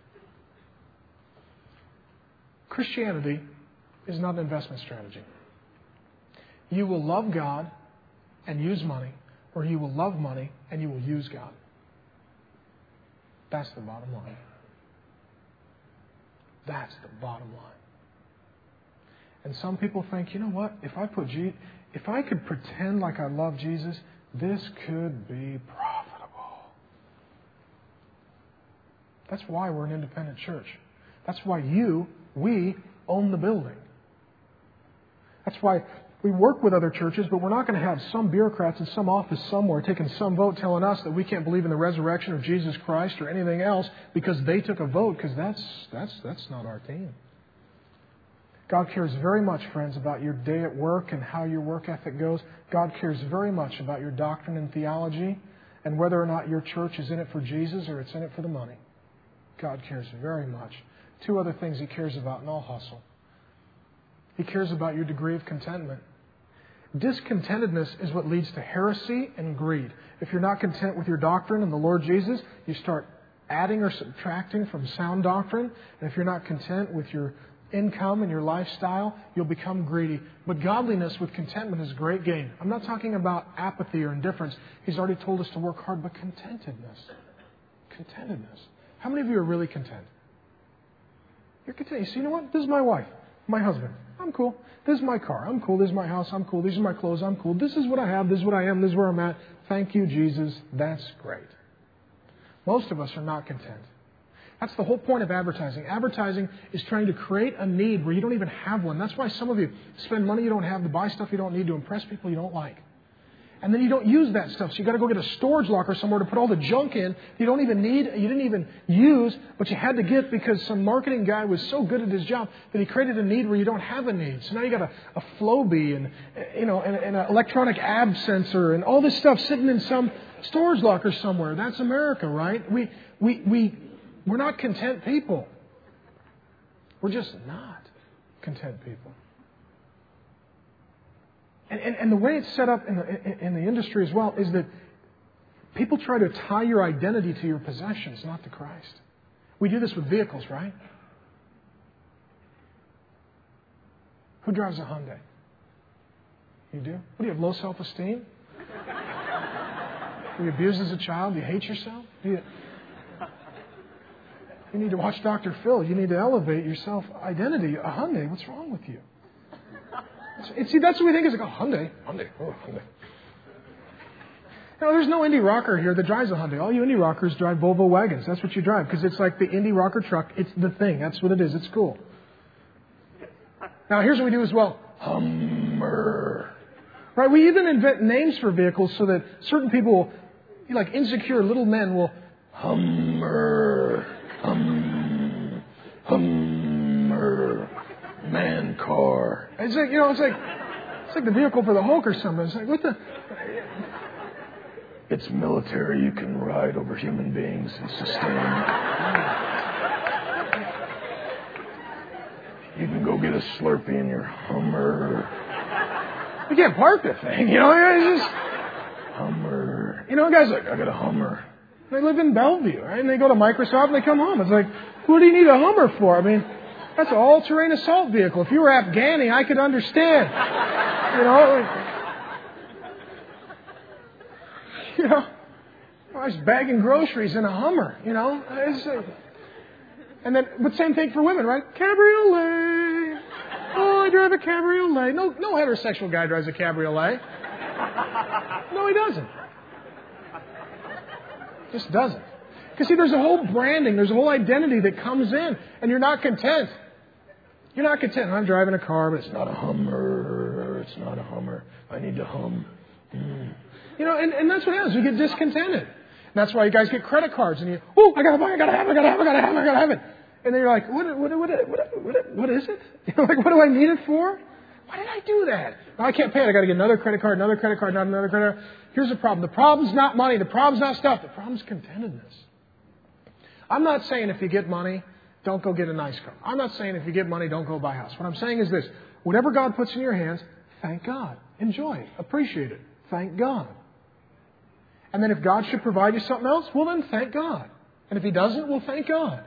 Christianity is not an investment strategy. You will love God and use money, or you will love money and you will use God. That's the bottom line. That's the bottom line. And some people think, you know what? If I put Je- if I could pretend like I love Jesus, this could be profitable. That's why we're an independent church. That's why you, we, own the building. That's why we work with other churches, but we're not going to have some bureaucrats in some office somewhere taking some vote telling us that we can't believe in the resurrection of Jesus Christ or anything else because they took a vote, because that's, that's, that's not our team. God cares very much, friends, about your day at work and how your work ethic goes. God cares very much about your doctrine and theology and whether or not your church is in it for Jesus or it's in it for the money. God cares very much. Two other things He cares about in all hustle. He cares about your degree of contentment. Discontentedness is what leads to heresy and greed. If you're not content with your doctrine and the Lord Jesus, you start adding or subtracting from sound doctrine. And if you're not content with your income and your lifestyle, you'll become greedy. But godliness with contentment is great gain. I'm not talking about apathy or indifference. He's already told us to work hard, but contentedness. Contentedness. How many of you are really content? You're content. You see, you know what? This is my wife, my husband. I'm cool. This is my car. I'm cool. This is my house. I'm cool. These are my clothes. I'm cool. This is what I have. This is what I am. This is where I'm at. Thank you, Jesus. That's great. Most of us are not content. That's the whole point of advertising. Advertising is trying to create a need where you don't even have one. That's why some of you spend money you don't have to buy stuff you don't need to impress people you don't like. And then you don't use that stuff. So you got to go get a storage locker somewhere to put all the junk in you don't even need, you didn't even use, but you had to get because some marketing guy was so good at his job that he created a need where you don't have a need. So now you got a, a Flowbee and, you know, and, and an electronic ab sensor and all this stuff sitting in some storage locker somewhere. That's America, right? We, we, we, we're not content people. We're just not content people. And, and, and the way it's set up in the, in the industry as well is that people try to tie your identity to your possessions, not to Christ. We do this with vehicles, right? Who drives a Hyundai? You do? What do you have, low self-esteem? Were you abused as a child? Do you hate yourself? Do you, you need to watch Doctor Phil. You need to elevate your self-identity. A Hyundai, what's wrong with you? See, that's what we think is like, oh, Hyundai, Hyundai, oh, Hyundai. No, there's no indie rocker here that drives a Hyundai. All you indie rockers drive Volvo wagons. That's what you drive because it's like the indie rocker truck. It's the thing. That's what it is. It's cool. Now, here's what we do as well. Hummer. Right? We even invent names for vehicles so that certain people, like insecure little men, will Hummer, hum, Hummer, man car. It's like, you know, it's like, it's like the vehicle for the Hulk or something. It's like, what the? It's military. You can ride over human beings and sustain. You can go get a Slurpee in your Hummer. You can't park the thing, you know. It's just Hummer. You know, guys like, I got a Hummer. They live in Bellevue, right? And they go to Microsoft and they come home. It's like, what do you need a Hummer for? I mean, that's an all-terrain assault vehicle. If you were Afghani, I could understand. You know, like, you know, I was bagging groceries in a Hummer. You know, it's like, and then, but same thing for women, right? Cabriolet. Oh, I drive a cabriolet. No, no heterosexual guy drives a cabriolet. No, he doesn't. Just doesn't. Because see, there's a whole branding, there's a whole identity that comes in, and you're not content. You're not content. I'm driving a car, but it's not a Hummer. It's not a Hummer. I need to hum. Mm. You know, and, and that's what happens. You get discontented. And that's why you guys get credit cards, and you, oh, I gotta buy, I gotta have, I gotta have, I gotta have, I gotta have it. And then you're like, what, what, what, what, what, what is it? You're like, what do I need it for? Why did I do that? No, I can't pay it. I got to get another credit card, another credit card, not another credit card. Here's the problem. The problem's not money. The problem's not stuff. The problem's contentedness. I'm not saying if you get money, don't go get a nice car. I'm not saying if you get money, don't go buy a house. What I'm saying is this. Whatever God puts in your hands, thank God. Enjoy it. Appreciate it. Thank God. And then if God should provide you something else, well then thank God. And if He doesn't, well thank God.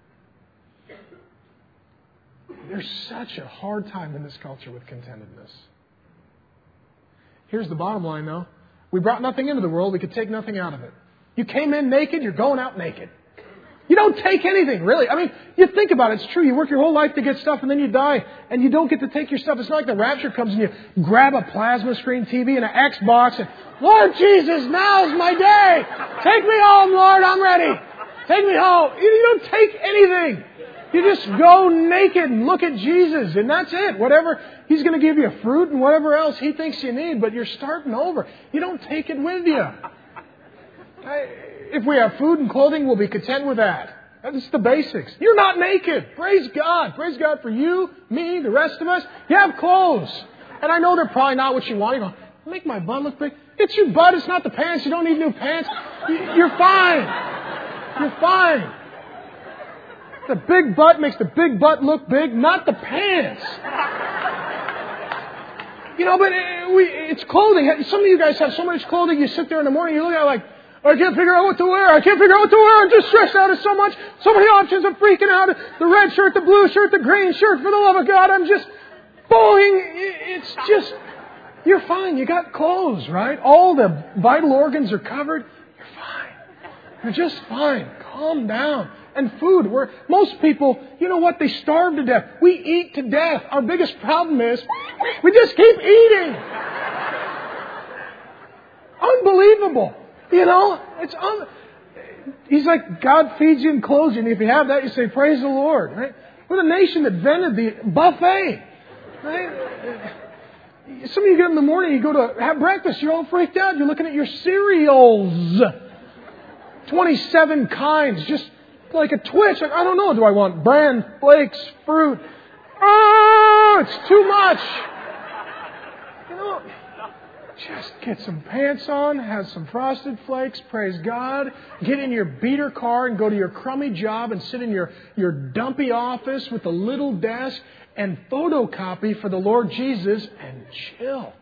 There's such a hard time in this culture with contentedness. Here's the bottom line, though. We brought nothing into the world. We could take nothing out of it. You came in naked. You're going out naked. You don't take anything, really. I mean, you think about it. It's true. You work your whole life to get stuff, and then you die, and you don't get to take your stuff. It's not like the rapture comes and you grab a plasma screen T V and an Xbox and, Lord Jesus, now's my day. Take me home, Lord. I'm ready. Take me home. You, you don't take anything. You just go naked and look at Jesus, and that's it. Whatever, He's going to give you fruit and whatever else He thinks you need, but you're starting over. You don't take it with you. If we have food and clothing, we'll be content with that. That's the basics. You're not naked. Praise God. Praise God for you, me, the rest of us. You have clothes. And I know they're probably not what you want. You go, make my butt look big. It's your butt. It's not the pants. You don't need new pants. You're fine. You're fine. The big butt makes the big butt look big, not the pants. You know, but it, we, it's clothing. Some of you guys have so much clothing, you sit there in the morning, you look at it like, I can't figure out what to wear. I can't figure out what to wear. I'm just stressed out. It's so much. So many options. I'm freaking out. The red shirt, the blue shirt, the green shirt. For the love of God, I'm just bowling. It's just, you're fine. You got clothes, right? All the vital organs are covered. You're fine. You're just fine. Calm down. And food. We're, most people, you know what? They starve to death. We eat to death. Our biggest problem is we just keep eating. Unbelievable. You know, it's un- He's like, God feeds you and clothes you. And if you have that, you say, praise the Lord. Right? We're the nation that invented the buffet. Right? Some of you get up in the morning, you go to have breakfast, you're all freaked out. You're looking at your cereals. twenty-seven kinds, just like a twitch. Like, I don't know, do I want bran, flakes, fruit? Oh, it's too much. You know, just get some pants on, have some Frosted Flakes, praise God. Get in your beater car and go to your crummy job and sit in your, your dumpy office with a little desk and photocopy for the Lord Jesus and chill.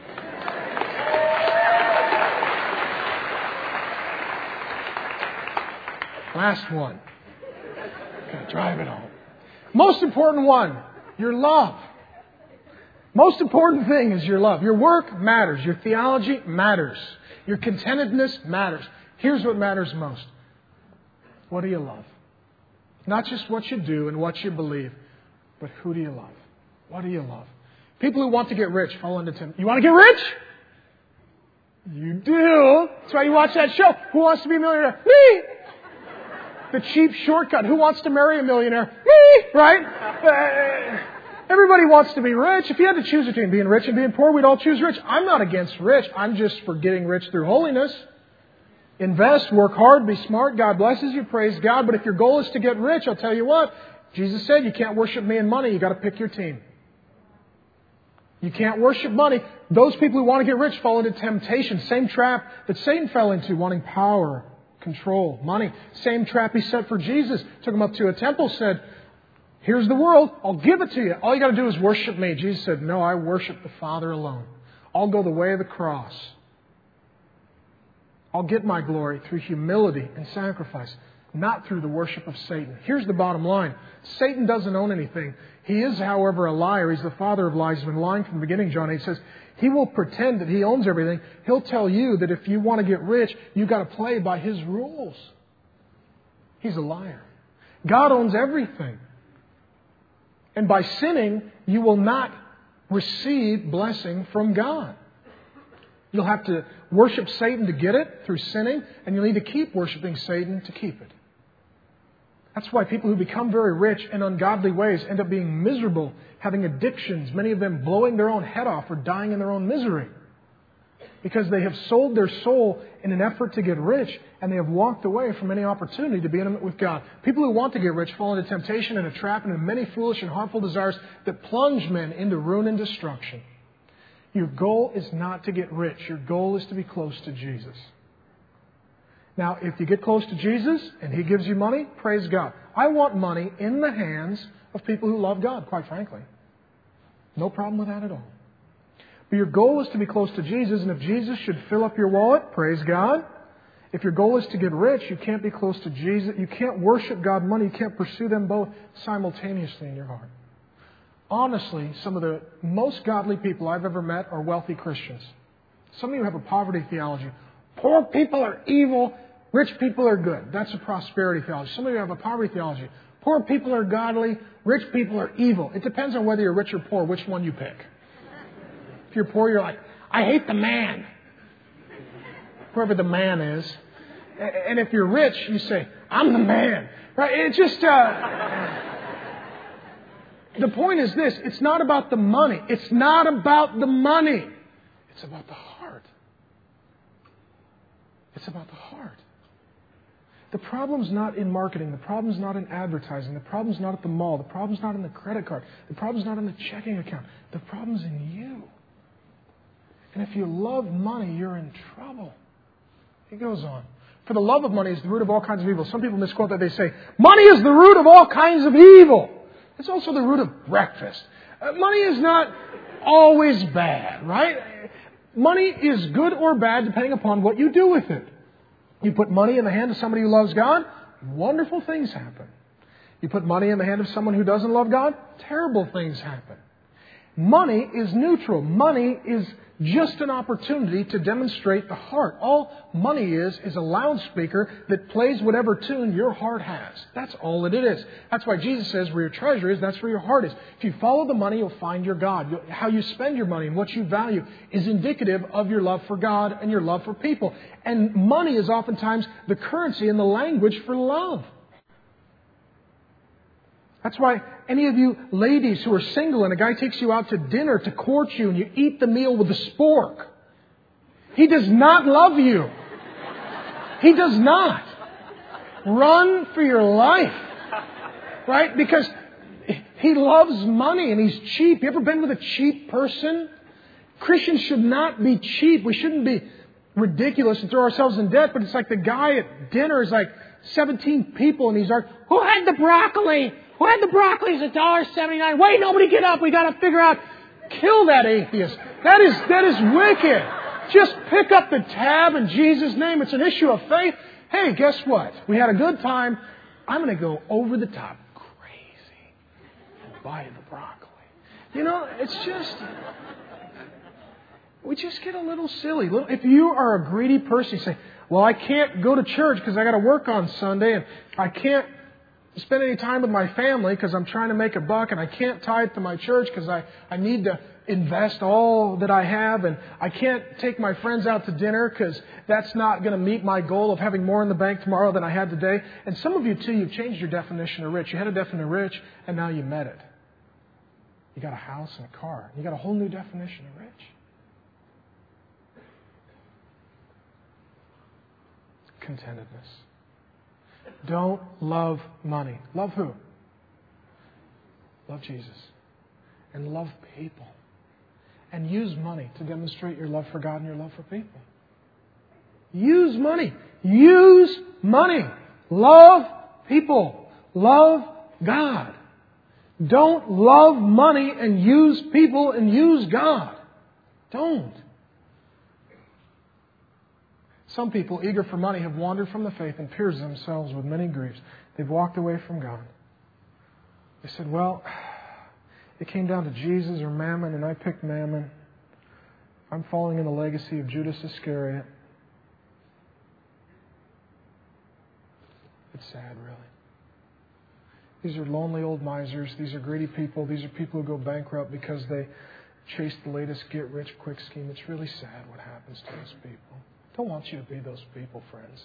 Last one. Gotta drive it home. Most important one, your love. Most important thing is your love. Your work matters. Your theology matters. Your contentedness matters. Here's what matters most. What do you love? Not just what you do and what you believe, but who do you love? What do you love? People who want to get rich fall into temptation. You want to get rich? You do. That's why you watch that show. Who wants to be a millionaire? Me! The cheap shortcut. Who wants to marry a millionaire? Me! Right? Uh, Everybody wants to be rich. If you had to choose between being rich and being poor, we'd all choose rich. I'm not against rich. I'm just for getting rich through holiness. Invest, work hard, be smart. God blesses you. Praise God. But if your goal is to get rich, I'll tell you what. Jesus said you can't worship me and money. You've got to pick your team. You can't worship money. Those people who want to get rich fall into temptation. Same trap that Satan fell into, wanting power, control, money. Same trap he set for Jesus. Took him up to a temple, said, here's the world. I'll give it to you. All you got to do is worship me. Jesus said, no, I worship the Father alone. I'll go the way of the cross. I'll get my glory through humility and sacrifice, not through the worship of Satan. Here's the bottom line. Satan doesn't own anything. He is, however, a liar. He's the father of lies. He's been lying from the beginning, John eight says. He will pretend that he owns everything. He'll tell you that if you want to get rich, you've got to play by his rules. He's a liar. God owns everything. And by sinning, you will not receive blessing from God. You'll have to worship Satan to get it through sinning, and you'll need to keep worshiping Satan to keep it. That's why people who become very rich in ungodly ways end up being miserable, having addictions, many of them blowing their own head off or dying in their own misery. Because they have sold their soul in an effort to get rich, and they have walked away from any opportunity to be intimate with God. People who want to get rich fall into temptation and a trap and into many foolish and harmful desires that plunge men into ruin and destruction. Your goal is not to get rich. Your goal is to be close to Jesus. Now, if you get close to Jesus and He gives you money, praise God. I want money in the hands of people who love God, quite frankly. No problem with that at all. But your goal is to be close to Jesus, and if Jesus should fill up your wallet, praise God. If your goal is to get rich, you can't be close to Jesus. You can't worship God money. You can't pursue them both simultaneously in your heart. Honestly, some of the most godly people I've ever met are wealthy Christians. Some of you have a poverty theology. Poor people are evil, rich people are good. That's a prosperity theology. Some of you have a poverty theology. Poor people are godly, rich people are evil. It depends on whether you're rich or poor, which one you pick. If you're poor, you're like, I hate the man. Whoever the man is. And if you're rich, you say, I'm the man. Right? It just... Uh, The point is this, it's not about the money. It's not about the money. It's about the heart. It's about the heart. The problem's not in marketing. The problem's not in advertising. The problem's not at the mall. The problem's not in the credit card. The problem's not in the checking account. The problem's in you. And if you love money, you're in trouble. He goes on. For the love of money is the root of all kinds of evil. Some people misquote that. They say, money is the root of all kinds of evil. It's also the root of breakfast. Uh, money is not always bad, right? Money is good or bad depending upon what you do with it. You put money in the hand of somebody who loves God, wonderful things happen. You put money in the hand of someone who doesn't love God, terrible things happen. Money is neutral. Money is just an opportunity to demonstrate the heart. All money is, is a loudspeaker that plays whatever tune your heart has. That's all that it is. That's why Jesus says where your treasure is, that's where your heart is. If you follow the money, you'll find your God. You'll, how you spend your money and what you value is indicative of your love for God and your love for people. And money is oftentimes the currency and the language for love. That's why any of you ladies who are single and a guy takes you out to dinner to court you and you eat the meal with a spork, he does not love you. He does not. Run for your life. Right? Because he loves money and he's cheap. You ever been with a cheap person? Christians should not be cheap. We shouldn't be ridiculous and throw ourselves in debt. But it's like the guy at dinner is like seventeen people and he's like, who had the broccoli? Who had the broccoli? It's one dollar seventy-nine. Wait, nobody get up. We got to figure out. Kill that atheist. That is, that is wicked. Just pick up the tab in Jesus' name. It's an issue of faith. Hey, guess what? We had a good time. I'm going to go over the top crazy and buy the broccoli. You know, it's just... We just get a little silly. If you are a greedy person, you say, well, I can't go to church because I got to work on Sunday, and I can't spend any time with my family because I'm trying to make a buck, and I can't tithe to my church because I, I need to invest all that I have, and I can't take my friends out to dinner because that's not going to meet my goal of having more in the bank tomorrow than I had today. And some of you, too, you've changed your definition of rich. You had a definition of rich, and now you met it. You got a house and a car. You got a whole new definition of rich. Contentedness. Don't love money. Love who? Love Jesus. And love people. And use money to demonstrate your love for God and your love for people. Use money. Use money. Love people. Love God. Don't love money and use people and use God. Don't. Some people, eager for money, have wandered from the faith and pierced themselves with many griefs. They've walked away from God. They said, well, it came down to Jesus or Mammon, and I picked Mammon. I'm following in the legacy of Judas Iscariot. It's sad, really. These are lonely old misers. These are greedy people. These are people who go bankrupt because they chase the latest get-rich-quick scheme. It's really sad what happens to those people. I don't want you to be those people, friends.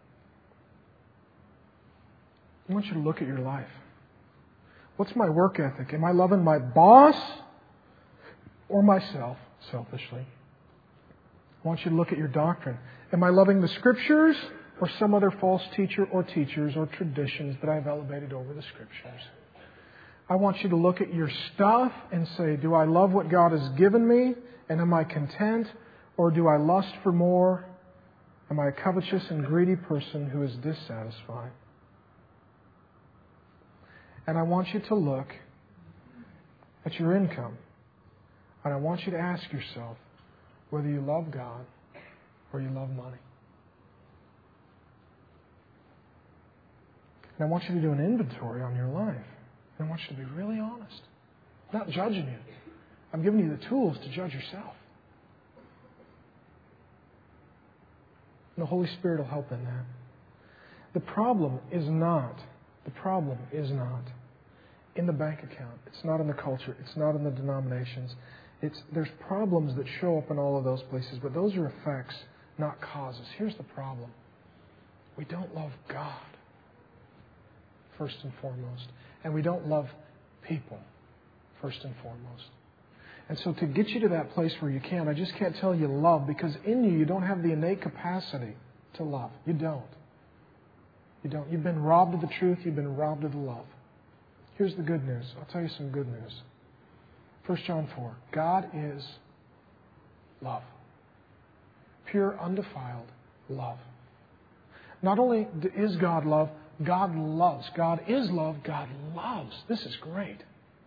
I want you to look at your life. What's my work ethic? Am I loving my boss or myself, selfishly? I want you to look at your doctrine. Am I loving the Scriptures or some other false teacher or teachers or traditions that I've elevated over the Scriptures? I want you to look at your stuff and say, do I love what God has given me? And am I content? Or do I lust for more? Am I a covetous and greedy person who is dissatisfied? And I want you to look at your income. And I want you to ask yourself whether you love God or you love money. And I want you to do an inventory on your life. And I want you to be really honest. I'm not judging you. I'm giving you the tools to judge yourself. And the Holy Spirit will help in that. The problem is not, the problem is not in the bank account. It's not in the culture. It's not in the denominations. It's, there's problems that show up in all of those places, but those are effects, not causes. Here's the problem. We don't love God, first and foremost. And we don't love people, first and foremost. And so to get you to that place where you can, I just can't tell you love, because in you, you don't have the innate capacity to love. You don't. You don't. You've been robbed of the truth. You've been robbed of the love. Here's the good news. I'll tell you some good news. First John four. God is love. Pure, undefiled love. Not only is God love, God loves. God is love. God loves. This is great.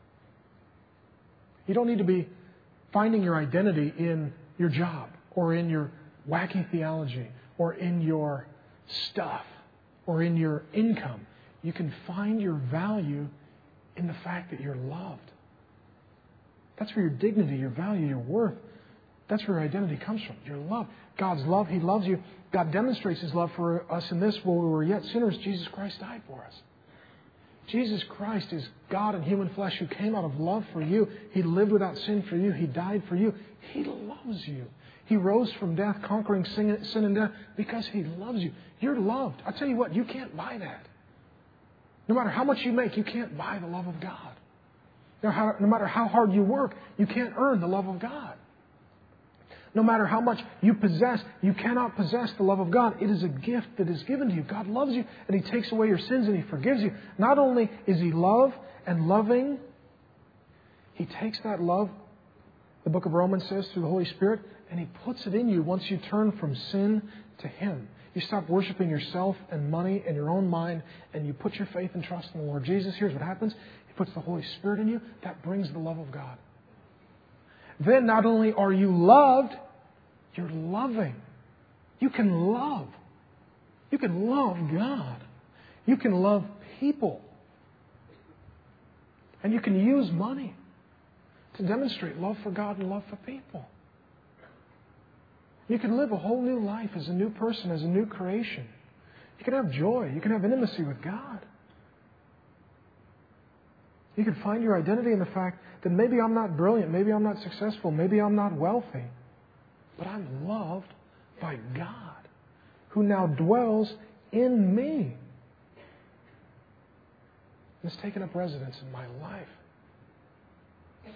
You don't need to be finding your identity in your job or in your wacky theology or in your stuff or in your income. You can find your value in the fact that you're loved. That's where your dignity, your value, your worth, that's where your identity comes from. You're loved. God's love, He loves you. God demonstrates His love for us in this: while we were yet sinners, Jesus Christ died for us. Jesus Christ is God in human flesh who came out of love for you. He lived without sin for you. He died for you. He loves you. He rose from death, conquering sin and death, because He loves you. You're loved. I'll tell you what, you can't buy that. No matter how much you make, you can't buy the love of God. No, how, no matter how hard you work, you can't earn the love of God. No matter how much you possess, you cannot possess the love of God. It is a gift that is given to you. God loves you, and He takes away your sins, and He forgives you. Not only is He love and loving, He takes that love, the book of Romans says, through the Holy Spirit, and He puts it in you once you turn from sin to Him. You stop worshiping yourself and money and your own mind, and you put your faith and trust in the Lord Jesus. Here's what happens. He puts the Holy Spirit in you. That brings the love of God. Then not only are you loved, you're loving. You can love. You can love God. You can love people. And you can use money to demonstrate love for God and love for people. You can live a whole new life as a new person, as a new creation. You can have joy. You can have intimacy with God. You can find your identity in the fact that maybe I'm not brilliant, maybe I'm not successful, maybe I'm not wealthy, but I'm loved by God, who now dwells in me. It's taken up residence in my life.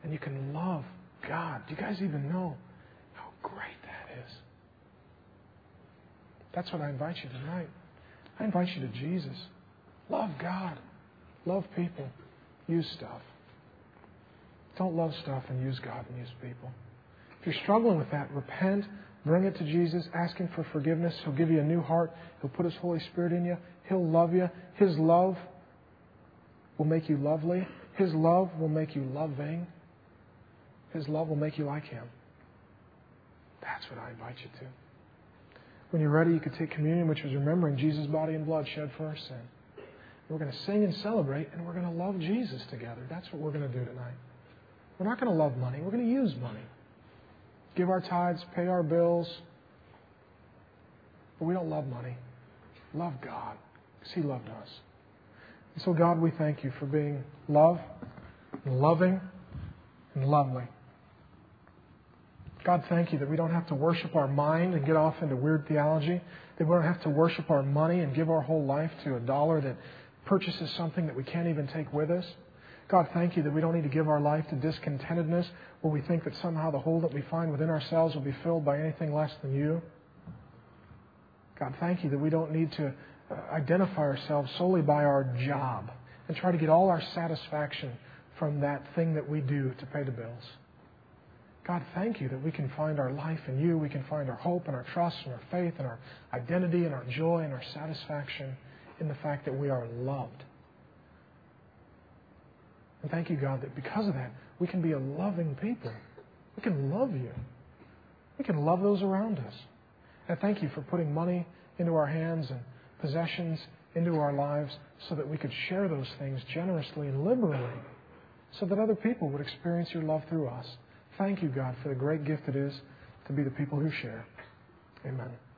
And you can love God. Do you guys even know how great that is? That's what I invite you tonight. I invite you to Jesus. Love God. Love people. Use stuff. Don't love stuff and use God and use people. If you're struggling with that, repent. Bring it to Jesus. Ask Him for forgiveness. He'll give you a new heart. He'll put His Holy Spirit in you. He'll love you. His love will make you lovely. His love will make you loving. His love will make you like Him. That's what I invite you to. When you're ready, you can take communion, which is remembering Jesus' body and blood shed for our sin. We're going to sing and celebrate, and we're going to love Jesus together. That's what we're going to do tonight. We're not going to love money. We're going to use money. Give our tithes, pay our bills. But we don't love money. Love God, because He loved us. And so, God, we thank You for being love, and loving, and lovely. God, thank You that we don't have to worship our mind and get off into weird theology, that we don't have to worship our money and give our whole life to a dollar that purchases something that we can't even take with us. God, thank You that we don't need to give our life to discontentedness where we think that somehow the hole that we find within ourselves will be filled by anything less than You. God, thank You that we don't need to identify ourselves solely by our job and try to get all our satisfaction from that thing that we do to pay the bills. God, thank You that we can find our life in You. We can find our hope and our trust and our faith and our identity and our joy and our satisfaction in the fact that we are loved. And thank You, God, that because of that, we can be a loving people. We can love You. We can love those around us. And thank You for putting money into our hands and possessions into our lives so that we could share those things generously and liberally so that other people would experience Your love through us. Thank You, God, for the great gift it is to be the people who share. Amen.